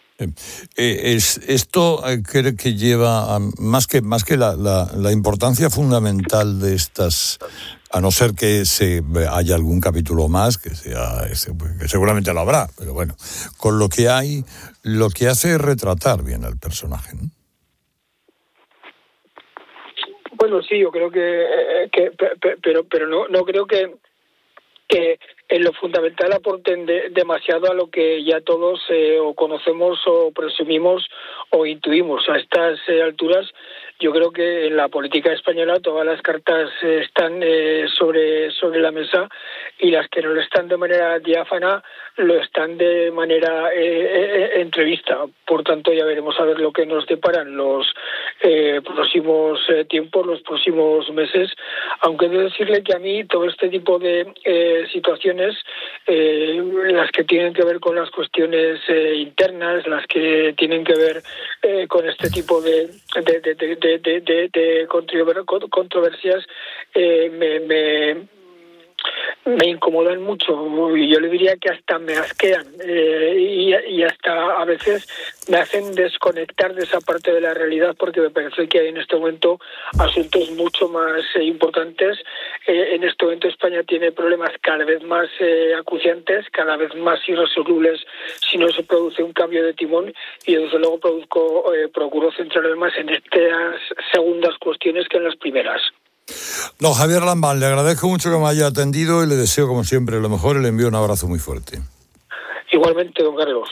Esto creo que lleva a, más que la importancia fundamental de estas, a no ser que haya algún capítulo más que seguramente lo habrá, pero bueno, con lo que hay, lo que hace es retratar bien al personaje, ¿no? Bueno, sí, yo creo pero no creo que en lo fundamental aporten demasiado a lo que ya todos o conocemos o presumimos o intuimos. A estas alturas yo creo que en la política española todas las cartas están sobre la mesa, y las que no lo están de manera diáfana lo están de manera entrevista. Por tanto, ya veremos a ver lo que nos deparan los próximos tiempos, los próximos meses, aunque he de decirle que a mí todo este tipo de situaciones, las que tienen que ver con las cuestiones internas, las que tienen que ver con este tipo de controversias, me incomodan mucho, y yo le diría que hasta me asquean, y hasta a veces me hacen desconectar de esa parte de la realidad, porque me parece que hay en este momento asuntos mucho más importantes. En este momento España tiene problemas cada vez más acuciantes, cada vez más irresolubles si no se produce un cambio de timón, y desde luego procuro centrarme más en estas segundas cuestiones que en las primeras. Don Javier Lambán, le agradezco mucho que me haya atendido y le deseo, como siempre, lo mejor y le envío un abrazo muy fuerte. Igualmente, don Carlos.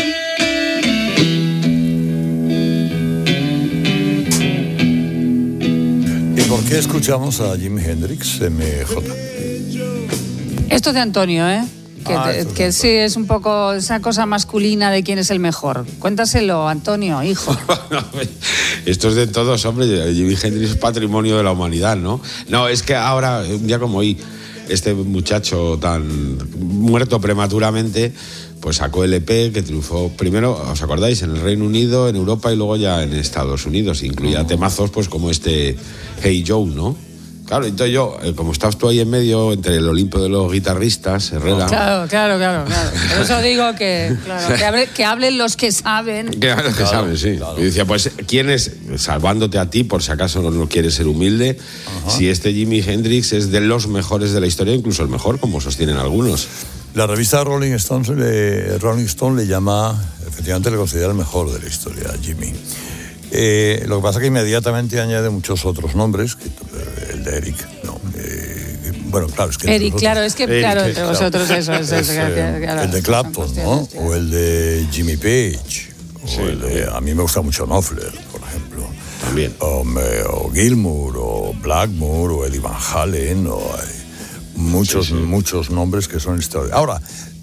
¿Y por qué escuchamos a Jimi Hendrix, MJ? Esto es de Antonio, ¿eh? que sí es un poco esa cosa masculina de quién es el mejor. Cuéntaselo, Antonio, hijo. Esto es de todos, hombre. Jimi Hendrix es patrimonio de la humanidad, ¿no? No, es que ahora, un día como hoy, este muchacho tan muerto prematuramente, pues sacó el EP que triunfó primero, ¿os acordáis? En el Reino Unido, en Europa y luego ya en Estados Unidos. Incluía temazos pues como este Hey Joe, ¿no? Claro, entonces yo, como estabas tú ahí en medio, entre el Olimpo de los guitarristas, Herrera... Claro. Por eso digo que hablen los que saben. Que hablen los que saben, sí. Claro. Y decía, pues, ¿quién es, salvándote a ti, por si acaso no quieres ser humilde, si este Jimi Hendrix es de los mejores de la historia, incluso el mejor, como sostienen algunos? La revista Rolling Stone le llama, efectivamente le considera el mejor de la historia, Jimi. Lo que pasa es que inmediatamente añade muchos otros nombres, el de Eric, no. Bueno, claro, es que... Eric, entre vosotros eso es. El de Clapton, ¿no? O el de Jimmy Page, a mí me gusta mucho Knopfler, por ejemplo. También. O Gilmour, o Blackmore, o Eddie Van Halen, muchos nombres que son historia. Ahora,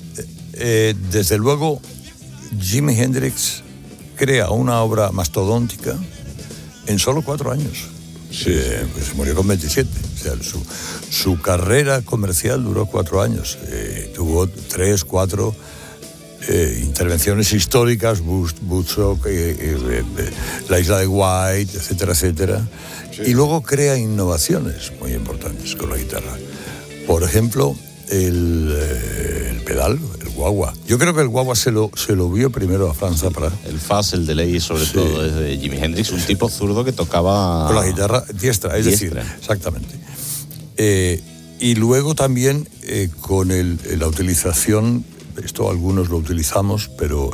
desde luego, Jimi Hendrix crea una obra mastodóntica en solo 4 años. Se murió con 27. O sea, su carrera comercial duró 4 años. Tuvo 3, 4 intervenciones históricas, Woodstock, la isla de White, etcétera, etcétera. Sí. Y luego crea innovaciones muy importantes con la guitarra. Por ejemplo, el pedal, el guagua. Yo creo que el guagua se lo vio primero a Franz Zappa. El fuzz, el delay, sobre todo, es de Jimi Hendrix, un tipo zurdo que tocaba... Con la guitarra diestra, decir, exactamente. Y luego también con la utilización, esto algunos lo utilizamos, pero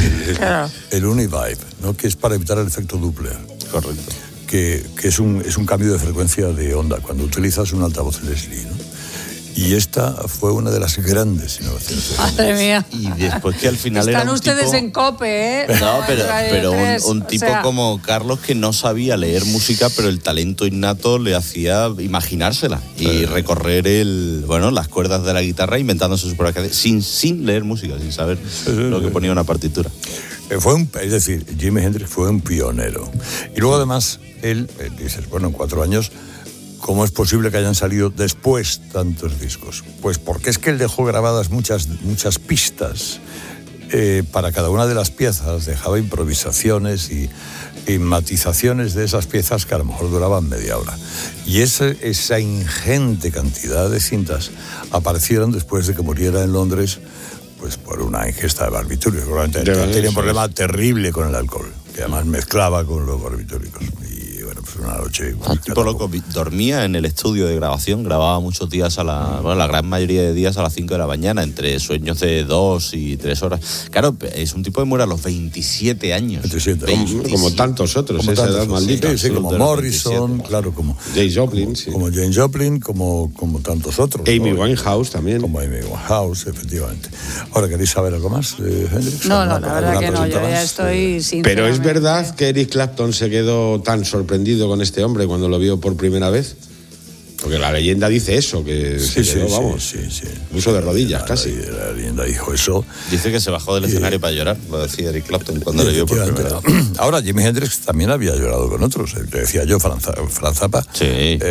el Univibe, ¿no? Que es para evitar el efecto Doppler. Correcto. Que es un cambio de frecuencia de onda cuando utilizas un altavoz Leslie, ¿no? Y esta fue una de las grandes innovaciones. Madre mía. Y después que al final están ustedes tipo... en COPE, ¿eh? No, pero un tipo como Carlos que no sabía leer música, pero el talento innato le hacía imaginársela y recorrer las cuerdas de la guitarra inventándose sus propias sin leer música, sin saber lo que ponía una partitura. Es decir, Jimi Hendrix fue un pionero. Y luego además, él dices, bueno, en 4 años... ¿Cómo es posible que hayan salido después tantos discos? Pues porque es que él dejó grabadas muchas pistas para cada una de las piezas, dejaba improvisaciones y matizaciones de esas piezas que a lo mejor duraban media hora. Y esa ingente cantidad de cintas aparecieron después de que muriera en Londres, pues por una ingesta de barbitúricos. Tenía un problema terrible con el alcohol, que además mezclaba con los barbitúricos. Una noche. Un tipo loco, dormía en el estudio de grabación, grababa muchos días la gran mayoría de días a las 5 de la mañana, entre sueños de 2 y 3 horas. Claro, es un tipo que muere a los 27 años. 27. Como tantos otros, como esa edad maldita. Sí, como Morrison, claro, como James Joplin, como James Joplin, como tantos otros. Amy Winehouse también. Como Amy Winehouse, efectivamente. Ahora, ¿queréis saber algo más, Hendrix? No, la verdad que no, yo ya estoy sin. Pero es verdad que Eric Clapton se quedó tan sorprendido con este hombre cuando lo vio por primera vez, porque la leyenda dice eso, que se quedó, puso de rodillas casi. La leyenda dijo eso. Dice que se bajó del escenario para llorar, lo decía Eric Clapton cuando le vio por primera vez. Ahora, Jimi Hendrix también había llorado con otros, te decía yo, Franz Zappa. Sí.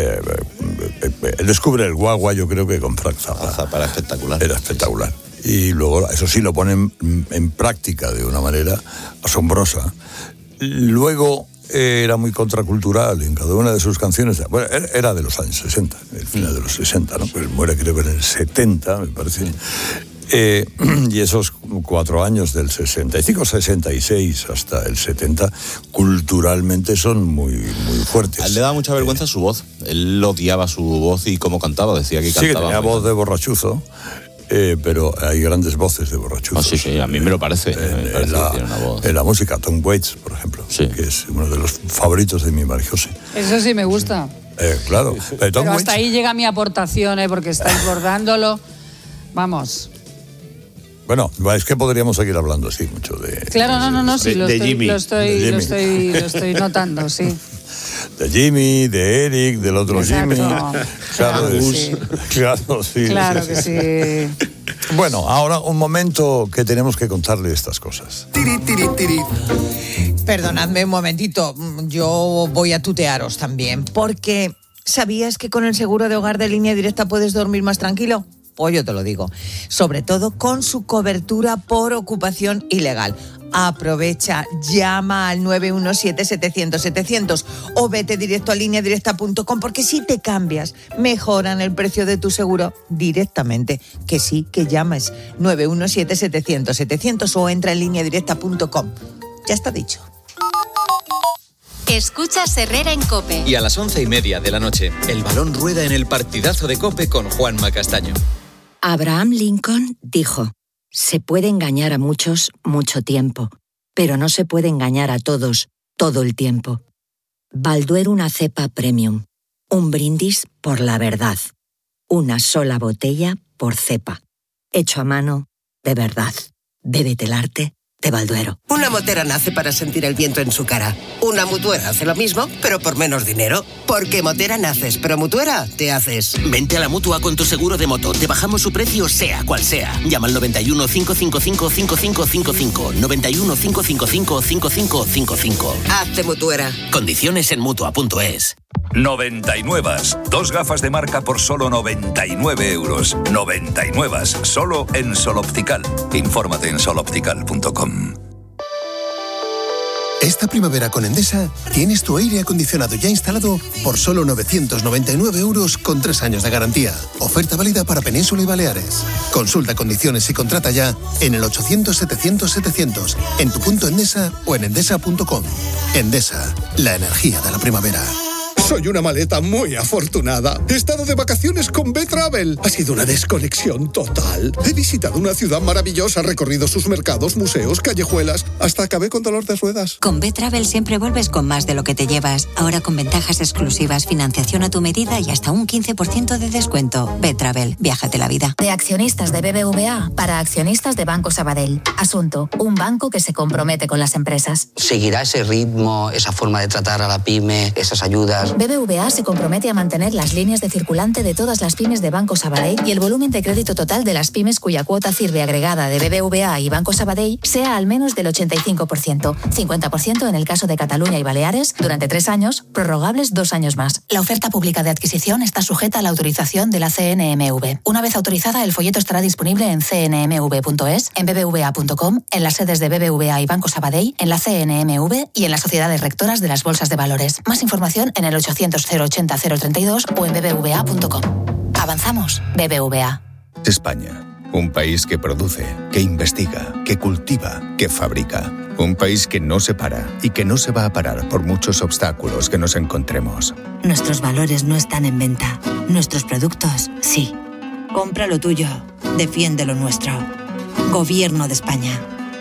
Él descubre el guagua, yo creo que con Franz Zappa. Zappa era espectacular. Era espectacular. Y luego, eso sí, lo ponen en práctica de una manera asombrosa. Luego era muy contracultural en cada una de sus canciones. Bueno, era de los años 60, el final de los 60, ¿no? Pues muere creo que en el 70, me parece. Y esos 4 años del 65, 66 hasta el 70, culturalmente son muy, muy fuertes. A él le daba mucha vergüenza su voz. Él odiaba su voz y cómo cantaba, decía que cantaba. Sí, que tenía voz de borrachuzo. Pero hay grandes voces de borrachuzos. Sí, a mí me lo parece. En la música, Tom Waits, por ejemplo, que es uno de los favoritos de mi Marijose. Eso sí me gusta. Claro. Pero hasta ahí llega mi aportación, porque estáis bordándolo. Vamos. Bueno, es que podríamos seguir hablando así mucho de... Claro, no, sí, lo estoy notando, sí. De Jimmy, de Eric, del otro Jimmy. Claro, sí. Claro que sí. Bueno, ahora un momento que tenemos que contarle estas cosas. Perdonadme un momentito, yo voy a tutearos también, porque ¿sabías que con el seguro de hogar de Línea Directa puedes dormir más tranquilo? Pues yo te lo digo, sobre todo con su cobertura por ocupación ilegal. Aprovecha, llama al 917-700-700 o vete directo a lineadirecta.com, porque si te cambias, mejoran el precio de tu seguro directamente. Que sí, que llames 917-700-700 o entra en lineadirecta.com. Ya está dicho. Escuchas Herrera en COPE. Y a las 11:30 de la noche, el balón rueda en el partidazo de COPE con Juanma Castaño. Abraham Lincoln dijo: se puede engañar a muchos mucho tiempo, pero no se puede engañar a todos todo el tiempo. Balduero, una cepa premium. Un brindis por la verdad. Una sola botella por cepa. Hecho a mano, de verdad. Bébete el arte de Balduero. Una motera nace para sentir el viento en su cara. Una mutuera hace lo mismo, pero por menos dinero. Porque motera naces, pero mutuera te haces. Vente a la Mutua con tu seguro de moto. Te bajamos su precio sea cual sea. Llama al 91 555 5555. 91 555 5555. Hazte mutuera. Condiciones en Mutua.es. 99. Dos gafas de marca por solo 99 euros. 99. Solo en Sol Optical. Infórmate en soloptical.com. Esta primavera con Endesa tienes tu aire acondicionado ya instalado por solo 999 euros con 3 años de garantía. Oferta válida para Península y Baleares. Consulta condiciones y contrata ya en el 800-700-700, en tu punto Endesa o en endesa.com. Endesa, la energía de la primavera. Soy una maleta muy afortunada. He estado de vacaciones con B-Travel. Ha sido una desconexión total. He visitado una ciudad maravillosa, recorrido sus mercados, museos, callejuelas. Hasta acabé con dolor de ruedas. Con B-Travel siempre vuelves con más de lo que te llevas. Ahora con ventajas exclusivas, financiación a tu medida y hasta un 15% de descuento. B-Travel, viájate la vida. De accionistas de BBVA para accionistas de Banco Sabadell. Asunto: un banco que se compromete con las empresas. ¿Seguirá ese ritmo, esa forma de tratar a la pyme, esas ayudas? BBVA se compromete a mantener las líneas de circulante de todas las pymes de Banco Sabadell y el volumen de crédito total de las pymes cuya cuota CIRBE agregada de BBVA y Banco Sabadell sea al menos del 85%, 50% en el caso de Cataluña y Baleares, durante 3 años, prorrogables 2 años más. La oferta pública de adquisición está sujeta a la autorización de la CNMV. Una vez autorizada, el folleto estará disponible en cnmv.es, en bbva.com, en las sedes de BBVA y Banco Sabadell, en la CNMV y en las sociedades rectoras de las bolsas de valores. Más información en el 800-080-032 o en bbva.com. Avanzamos, BBVA. España, un país que produce, que investiga, que cultiva, que fabrica. Un país que no se para y que no se va a parar por muchos obstáculos que nos encontremos. Nuestros valores no están en venta. Nuestros productos, sí. Compra lo tuyo. Defiende lo nuestro. Gobierno de España.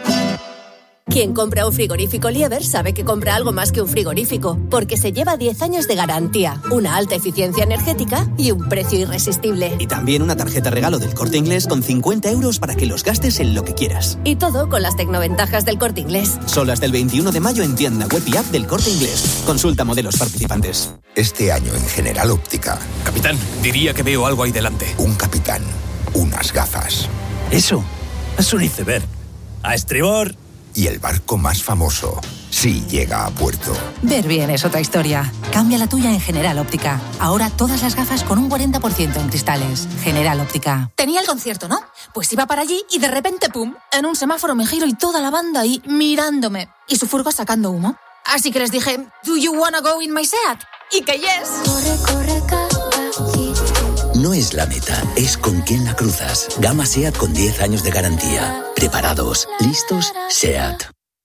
Quien compra un frigorífico Lieber sabe que compra algo más que un frigorífico, porque se lleva 10 años de garantía, una alta eficiencia energética y un precio irresistible. Y también una tarjeta regalo del Corte Inglés con 50 euros para que los gastes en lo que quieras. Y todo con las tecnoventajas del Corte Inglés. Solo hasta el 21 de mayo en tienda web y app del Corte Inglés. Consulta modelos participantes. Este año en General Óptica. Capitán, diría que veo algo ahí delante. Un capitán, unas gafas. Eso, es un iceberg. A estribor. Y el barco más famoso, sí llega a puerto. Ver bien es otra historia. Cambia la tuya en General Óptica. Ahora todas las gafas con un 40% en cristales. General Óptica. Tenía el concierto, ¿no? Pues iba para allí y de repente, ¡pum!, en un semáforo me giro y toda la banda ahí mirándome. Y su furgo sacando humo. Así que les dije, ¿Do you wanna go in my Seat? Y que yes. Corre, corre, No es la meta, es con quién la cruzas. Gama SEAT con 10 años de garantía. Preparados, listos, SEAT.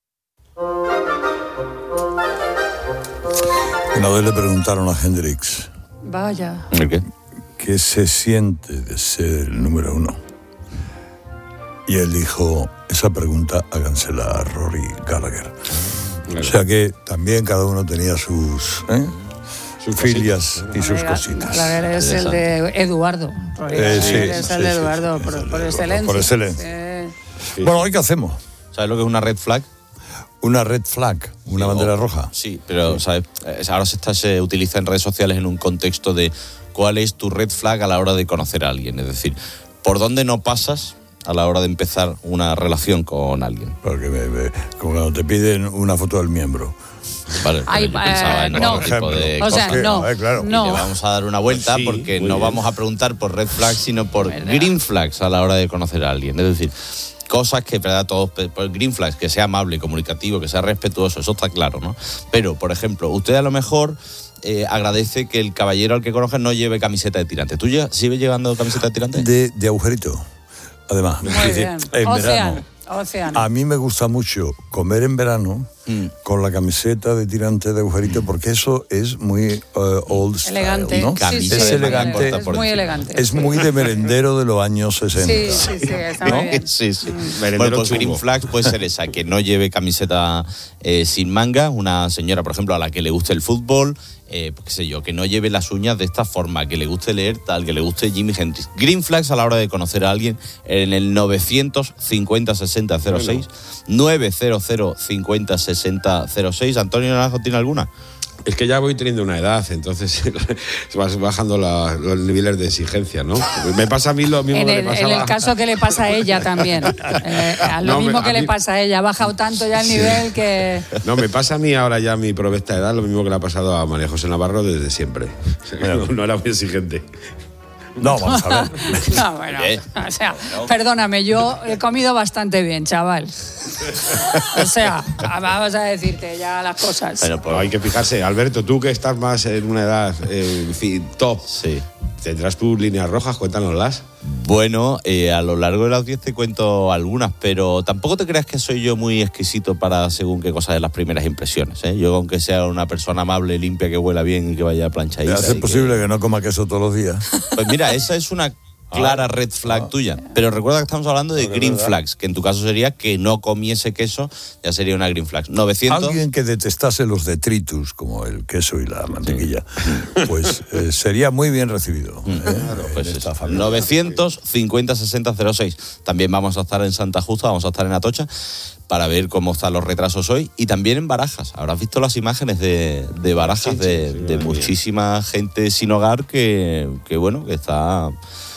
Una vez le preguntaron a Hendrix. Vaya. ¿Qué? ¿Qué se siente de ser el número 1? Y él dijo, esa pregunta hágansela a Rory Gallagher. O sea que también cada uno tenía sus filias y sus cositas. Gallagher es el de Eduardo. Es el de Eduardo, por excelencia. Por excelencia. Bueno, ¿hoy qué hacemos? ¿Sabes lo que es una red flag? Una red flag, una bandera roja. Sí, pero ¿sabes? Ahora se utiliza en redes sociales en un contexto de cuál es tu red flag a la hora de conocer a alguien. Es decir, por dónde no pasas a la hora de empezar una relación con alguien? Porque como cuando te piden una foto del miembro. Vale, Ay, yo pensaba en otro tipo de o sea, cosas. no, claro. Y no. le vamos a dar una vuelta Sí, porque muy no bien. vamos a preguntar por red flags, sino por green flags a la hora de conocer a alguien. Es decir, cosas que, ¿verdad? Todos, por green flags, que sea amable, comunicativo, que sea respetuoso, eso está claro, ¿no? Pero, por ejemplo, usted a lo mejor agradece que el caballero al que conoce no lleve camiseta de tirante. ¿Tú sigues llevando camiseta de tirante? De agujerito, además. Muy Es decir, bien. en verano. Océano. A mí me gusta mucho comer en verano con la camiseta de tirante de agujerito porque eso es muy old style, Elegante. ¿no? Sí, Es elegante. Es muy elegante. Es muy de merendero de los años 60. Sí, está ¿no? muy bien. Sí. Merendero Bueno, pues chungo. green flags puede ser esa, que no lleve camiseta sin manga, una señora, por ejemplo, a la que le guste el fútbol, qué sé yo, que no lleve las uñas de esta forma, que le guste leer tal, que le guste Jimi Hendrix. Green flags a la hora de conocer a alguien en el 950-60-06, 900-50-60-06. Antonio Naranjo, ¿tiene alguna? Es que ya voy teniendo una edad, entonces vas bajando los niveles de exigencia, ¿no? Me pasa a mí lo mismo En que el, le pasaba. en el caso que le pasa a ella también. A lo No, mismo a que le mí- pasa a ella. Ha bajado tanto ya el nivel que... No, me pasa a mí ahora ya a mi provesta edad lo mismo que le ha pasado a María José Navarro desde siempre. No era muy exigente. No, vamos a ver. No, bueno, o sea, perdóname, yo he comido bastante bien, chaval. O sea, vamos a decirte ya las cosas. Pero Pero hay que fijarse, Alberto, tú que estás más en una edad top, sí. ¿tendrás tus líneas rojas? Cuéntanoslas. Bueno, a lo largo de las 10 te cuento algunas, pero tampoco te creas que soy yo muy exquisito para según qué cosas de las primeras impresiones, ¿eh? Yo, aunque sea una persona amable, limpia, que huela bien y que vaya planchadita. ¿Es posible que no coma queso todos los días? Pues mira, esa es una clara red flag tuya. Pero recuerda que estamos hablando de green flags, que en tu caso sería que no comiese queso, ya sería una green flag. 900... Alguien que detestase los detritus, como el queso y la mantequilla, pues sería muy bien recibido. Claro, pues 950-60-06. También vamos a estar en Santa Justa, vamos a estar en Atocha, para ver cómo están los retrasos hoy. Y también en Barajas. Habrás visto las imágenes de Barajas, de muchísima gente sin hogar que bueno, que está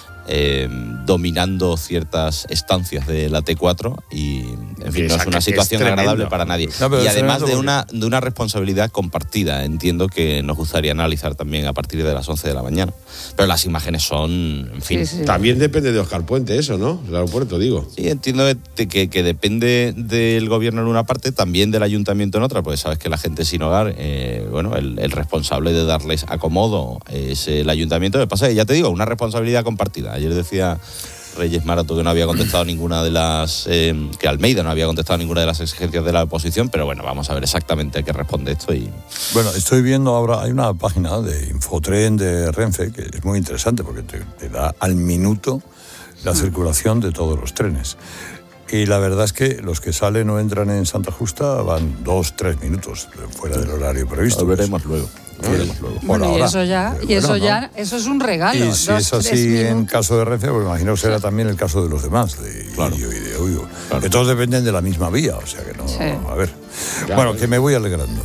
dominando ciertas estancias de la T4 y, en fin, no es una situación agradable para nadie. No, y además de una responsabilidad compartida, entiendo que nos gustaría analizar también a partir de las 11 de la mañana. Pero las imágenes son, en fin... Sí. También depende de Oscar Puente eso, ¿no? El aeropuerto, digo. Sí, entiendo que depende del gobierno en una parte, también del ayuntamiento en otra, porque sabes que la gente sin hogar, bueno, el responsable de darles acomodo es el ayuntamiento. Lo que pasa es que, ya te digo, una responsabilidad compartida. Ayer decía Reyes Marato que no había contestado ninguna de las... que Almeida no había contestado ninguna de las exigencias de la oposición, pero bueno, vamos a ver exactamente a qué responde esto. Bueno, estoy viendo ahora, hay una página de Infotren de Renfe que es muy interesante porque te da al minuto la circulación de todos los trenes. Y la verdad es que los que salen o entran en Santa Justa van 2-3 minutos fuera del horario previsto. Lo veremos luego. Bueno, y eso ya, eso es un regalo. Y si es así en caso de Renfe, pues imagino que será también el caso de los demás, de Illo y de Oigo. Claro. Que todos dependen de la misma vía, o sea que no... Sí. A ver. Claro, bueno, que me voy alegrando.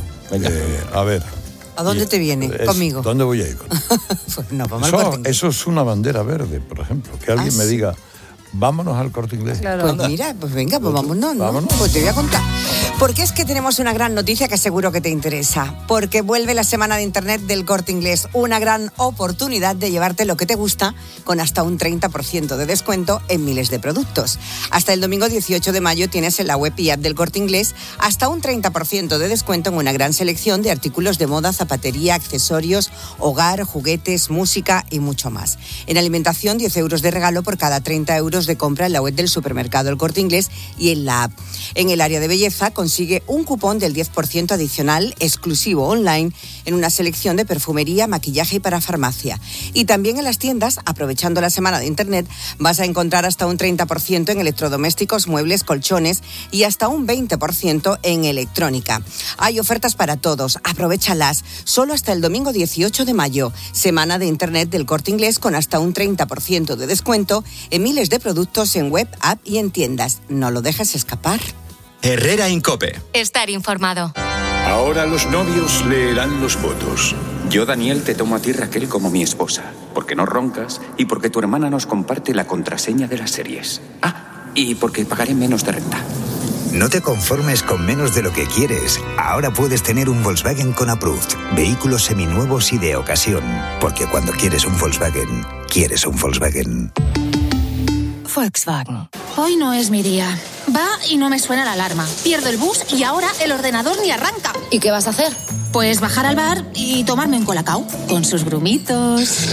A ver. ¿A dónde te viene? Conmigo. ¿Dónde voy a ir? Pues no, vamos al Corte Inglés. Eso es una bandera verde, por ejemplo. Que alguien me diga... Vámonos al Corte Inglés. Claro. Pues mira, pues venga, pues vámonos, ¿no? Pues te voy a contar. Porque es que tenemos una gran noticia que seguro que te interesa. Porque vuelve la semana de Internet del Corte Inglés. Una gran oportunidad de llevarte lo que te gusta con hasta un 30% de descuento en miles de productos. Hasta el domingo 18 de mayo tienes en la web y app del Corte Inglés hasta un 30% de descuento en una gran selección de artículos de moda, zapatería, accesorios, hogar, juguetes, música y mucho más. En alimentación, 10 euros de regalo por cada 30 euros de compra en la web del supermercado El Corte Inglés y en la app. En el área de belleza consigue un cupón del 10% adicional exclusivo online en una selección de perfumería, maquillaje y para farmacia. Y también en las tiendas, aprovechando la semana de Internet, vas a encontrar hasta un 30% en electrodomésticos, muebles, colchones y hasta un 20% en electrónica. Hay ofertas para todos, aprovéchalas. Solo hasta el domingo 18 de mayo. Semana de Internet del Corte Inglés con hasta un 30% de descuento en miles de productos en web, app y en tiendas. No lo dejes escapar. Herrera en COPE. Estar informado. Ahora los novios leerán los votos. Yo, Daniel, te tomo a ti, Raquel, como mi esposa, porque no roncas y porque tu hermana nos comparte la contraseña de las series. Ah, Y porque pagaré menos de renta. No te conformes con menos de lo que quieres. Ahora puedes tener un Volkswagen con Approved. Vehículos seminuevos y de ocasión. Porque cuando quieres un Volkswagen, quieres un Volkswagen. Volkswagen. Hoy no es mi día. Va y no me suena la alarma. Pierdo el bus y ahora el ordenador ni arranca. ¿Y qué vas a hacer? Pues bajar al bar y tomarme un Colacao. Con sus grumitos.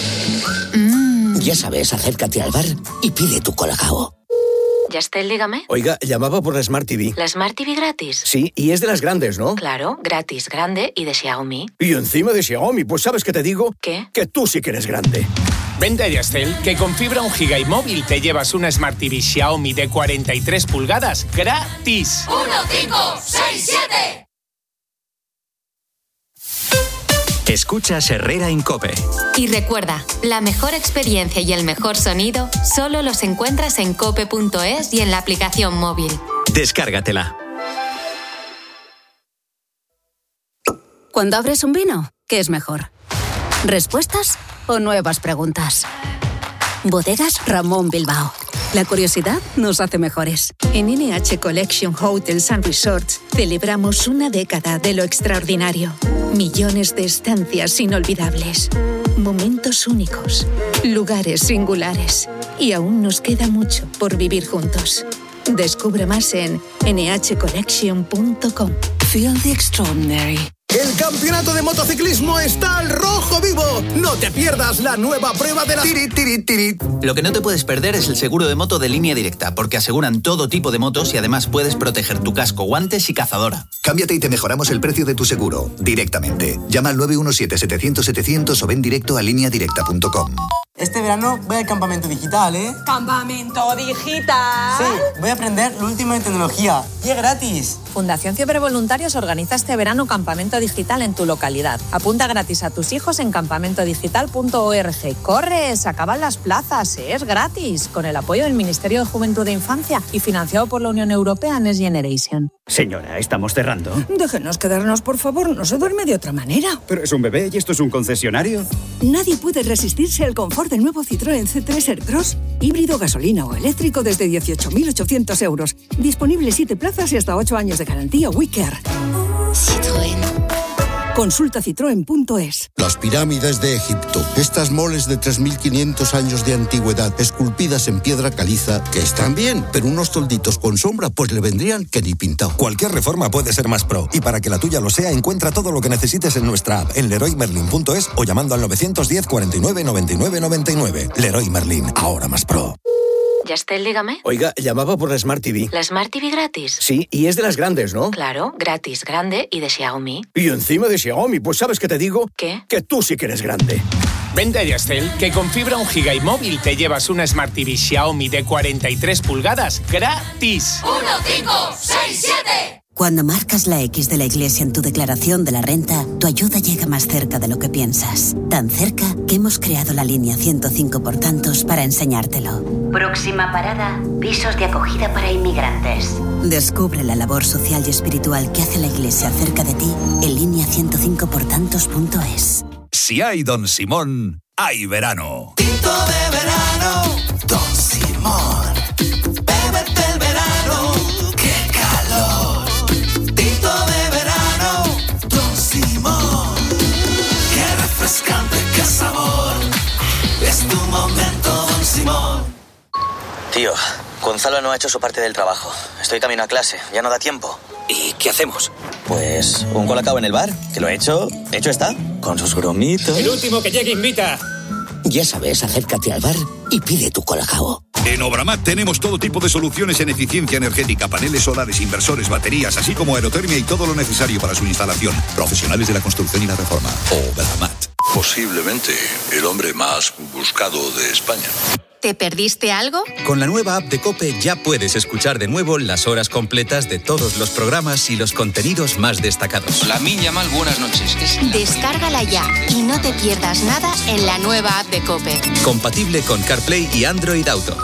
Ya sabes, acércate al bar y pide tu Colacao. Yastel, dígame. Oiga, llamaba por la Smart TV. ¿La Smart TV gratis? Sí, y es de las grandes, ¿no? Claro, gratis, grande y de Xiaomi. Y encima de Xiaomi, pues ¿sabes qué te digo? ¿Qué? Que tú sí que eres grande. Vente a Yastel, que con fibra 1 GB y móvil te llevas una Smart TV Xiaomi de 43 pulgadas gratis. 1, 5, 6, 7. Escuchas Herrera en COPE. Y recuerda, la mejor experiencia y el mejor sonido solo los encuentras en cope.es y en la aplicación móvil. Descárgatela. Cuando abres un vino, ¿qué es mejor? ¿Respuestas o nuevas preguntas? Bodegas Ramón Bilbao. La curiosidad nos hace mejores. En NH Collection Hotels and Resorts celebramos una década de lo extraordinario. Millones de estancias inolvidables. Momentos únicos. Lugares singulares. Y aún nos queda mucho por vivir juntos. Descubre más en nhcollection.com. Feel the extraordinary. El campeonato de motociclismo está al rojo vivo. No te pierdas la nueva prueba de la... Lo que no te puedes perder es el seguro de moto de Línea Directa, porque aseguran todo tipo de motos y además puedes proteger tu casco, guantes y cazadora. Cámbiate y te mejoramos el precio de tu seguro directamente. Llama al 917-700-700 o ven directo a lineadirecta.com. Este verano voy al campamento digital, ¿eh? ¿Campamento digital? Sí, voy a aprender lo último en tecnología. Y es gratis. Fundación Cibervoluntarios organiza este verano campamento digital en tu localidad. Apunta gratis a tus hijos en campamentodigital.org. ¡Corre! Se acaban las plazas. Es gratis. Con el apoyo del Ministerio de Juventud e Infancia y financiado por la Unión Europea Next Generation. Señora, estamos cerrando. Déjenos quedarnos, por favor. No se duerme de otra manera. Pero es un bebé y esto es un concesionario. Nadie puede resistirse al confort del nuevo Citroën C3 Aircross, híbrido, gasolina o eléctrico desde 18.800 euros. Disponible 7 plazas y hasta 8 años de garantía WeCare. Citroën. Consulta citroen.es. Las pirámides de Egipto. Estas moles de 3.500 años de antigüedad, esculpidas en piedra caliza, que están bien, pero unos tolditos con sombra, pues le vendrían que ni pintado. Cualquier reforma puede ser más pro. Y para que la tuya lo sea, encuentra todo lo que necesites en nuestra app, en leroymerlin.es o llamando al 910 49 99 99. Leroy Merlin, ahora más pro. Yastel, dígame. Oiga, llamaba por la Smart TV. ¿La Smart TV gratis? Sí, y es de las grandes, ¿no? Claro, gratis, grande y de Xiaomi. Y encima de Xiaomi, pues ¿sabes qué te digo? ¿Qué? Que tú sí que eres grande. Vente a Yastel, que con fibra 1 GB y móvil te llevas una Smart TV Xiaomi de 43 pulgadas gratis. 1, 5, 6, 7. Cuando marcas la X de la Iglesia en tu declaración de la renta, tu ayuda llega más cerca de lo que piensas. Tan cerca que hemos creado la línea 105 por tantos para enseñártelo. Próxima parada, pisos de acogida para inmigrantes. Descubre la labor social y espiritual que hace la Iglesia cerca de ti en línea105portantos.es. Si hay Don Simón, hay verano. Tinto de verano, Don Simón. Bébete el verano, qué calor. Tinto de verano, Don Simón. Qué refrescante, qué sabor. Es tu momento, Don Simón. Tío, Gonzalo no ha hecho su parte del trabajo. Estoy camino a clase, ya no da tiempo. ¿Y qué hacemos? Pues un colacao en el bar, que lo he hecho está, con sus grumitos. El último que llegue invita. Ya sabes, acércate al bar y pide tu Colacao. En Obramat tenemos todo tipo de soluciones en eficiencia energética, paneles solares, inversores, baterías, así como aerotermia y todo lo necesario para su instalación. Profesionales de la construcción y la reforma. Obramat. Posiblemente el hombre más buscado de España. ¿Te perdiste algo? Con la nueva app de COPE ya puedes escuchar de nuevo las horas completas de todos los programas y los contenidos más destacados. La Minya Mal, buenas noches. Descárgala ya y no te pierdas nada en la nueva app de COPE. Compatible con CarPlay y Android Auto.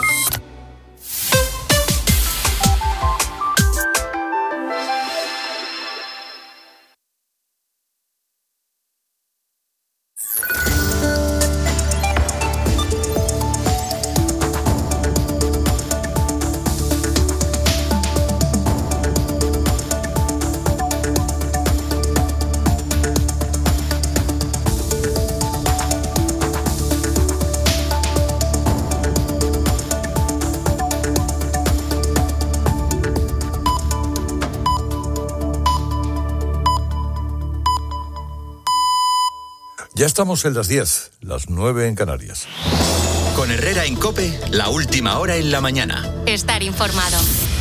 Ya estamos en las 10, las 9 en Canarias. Con Herrera en COPE, la última hora en la mañana. Estar informado.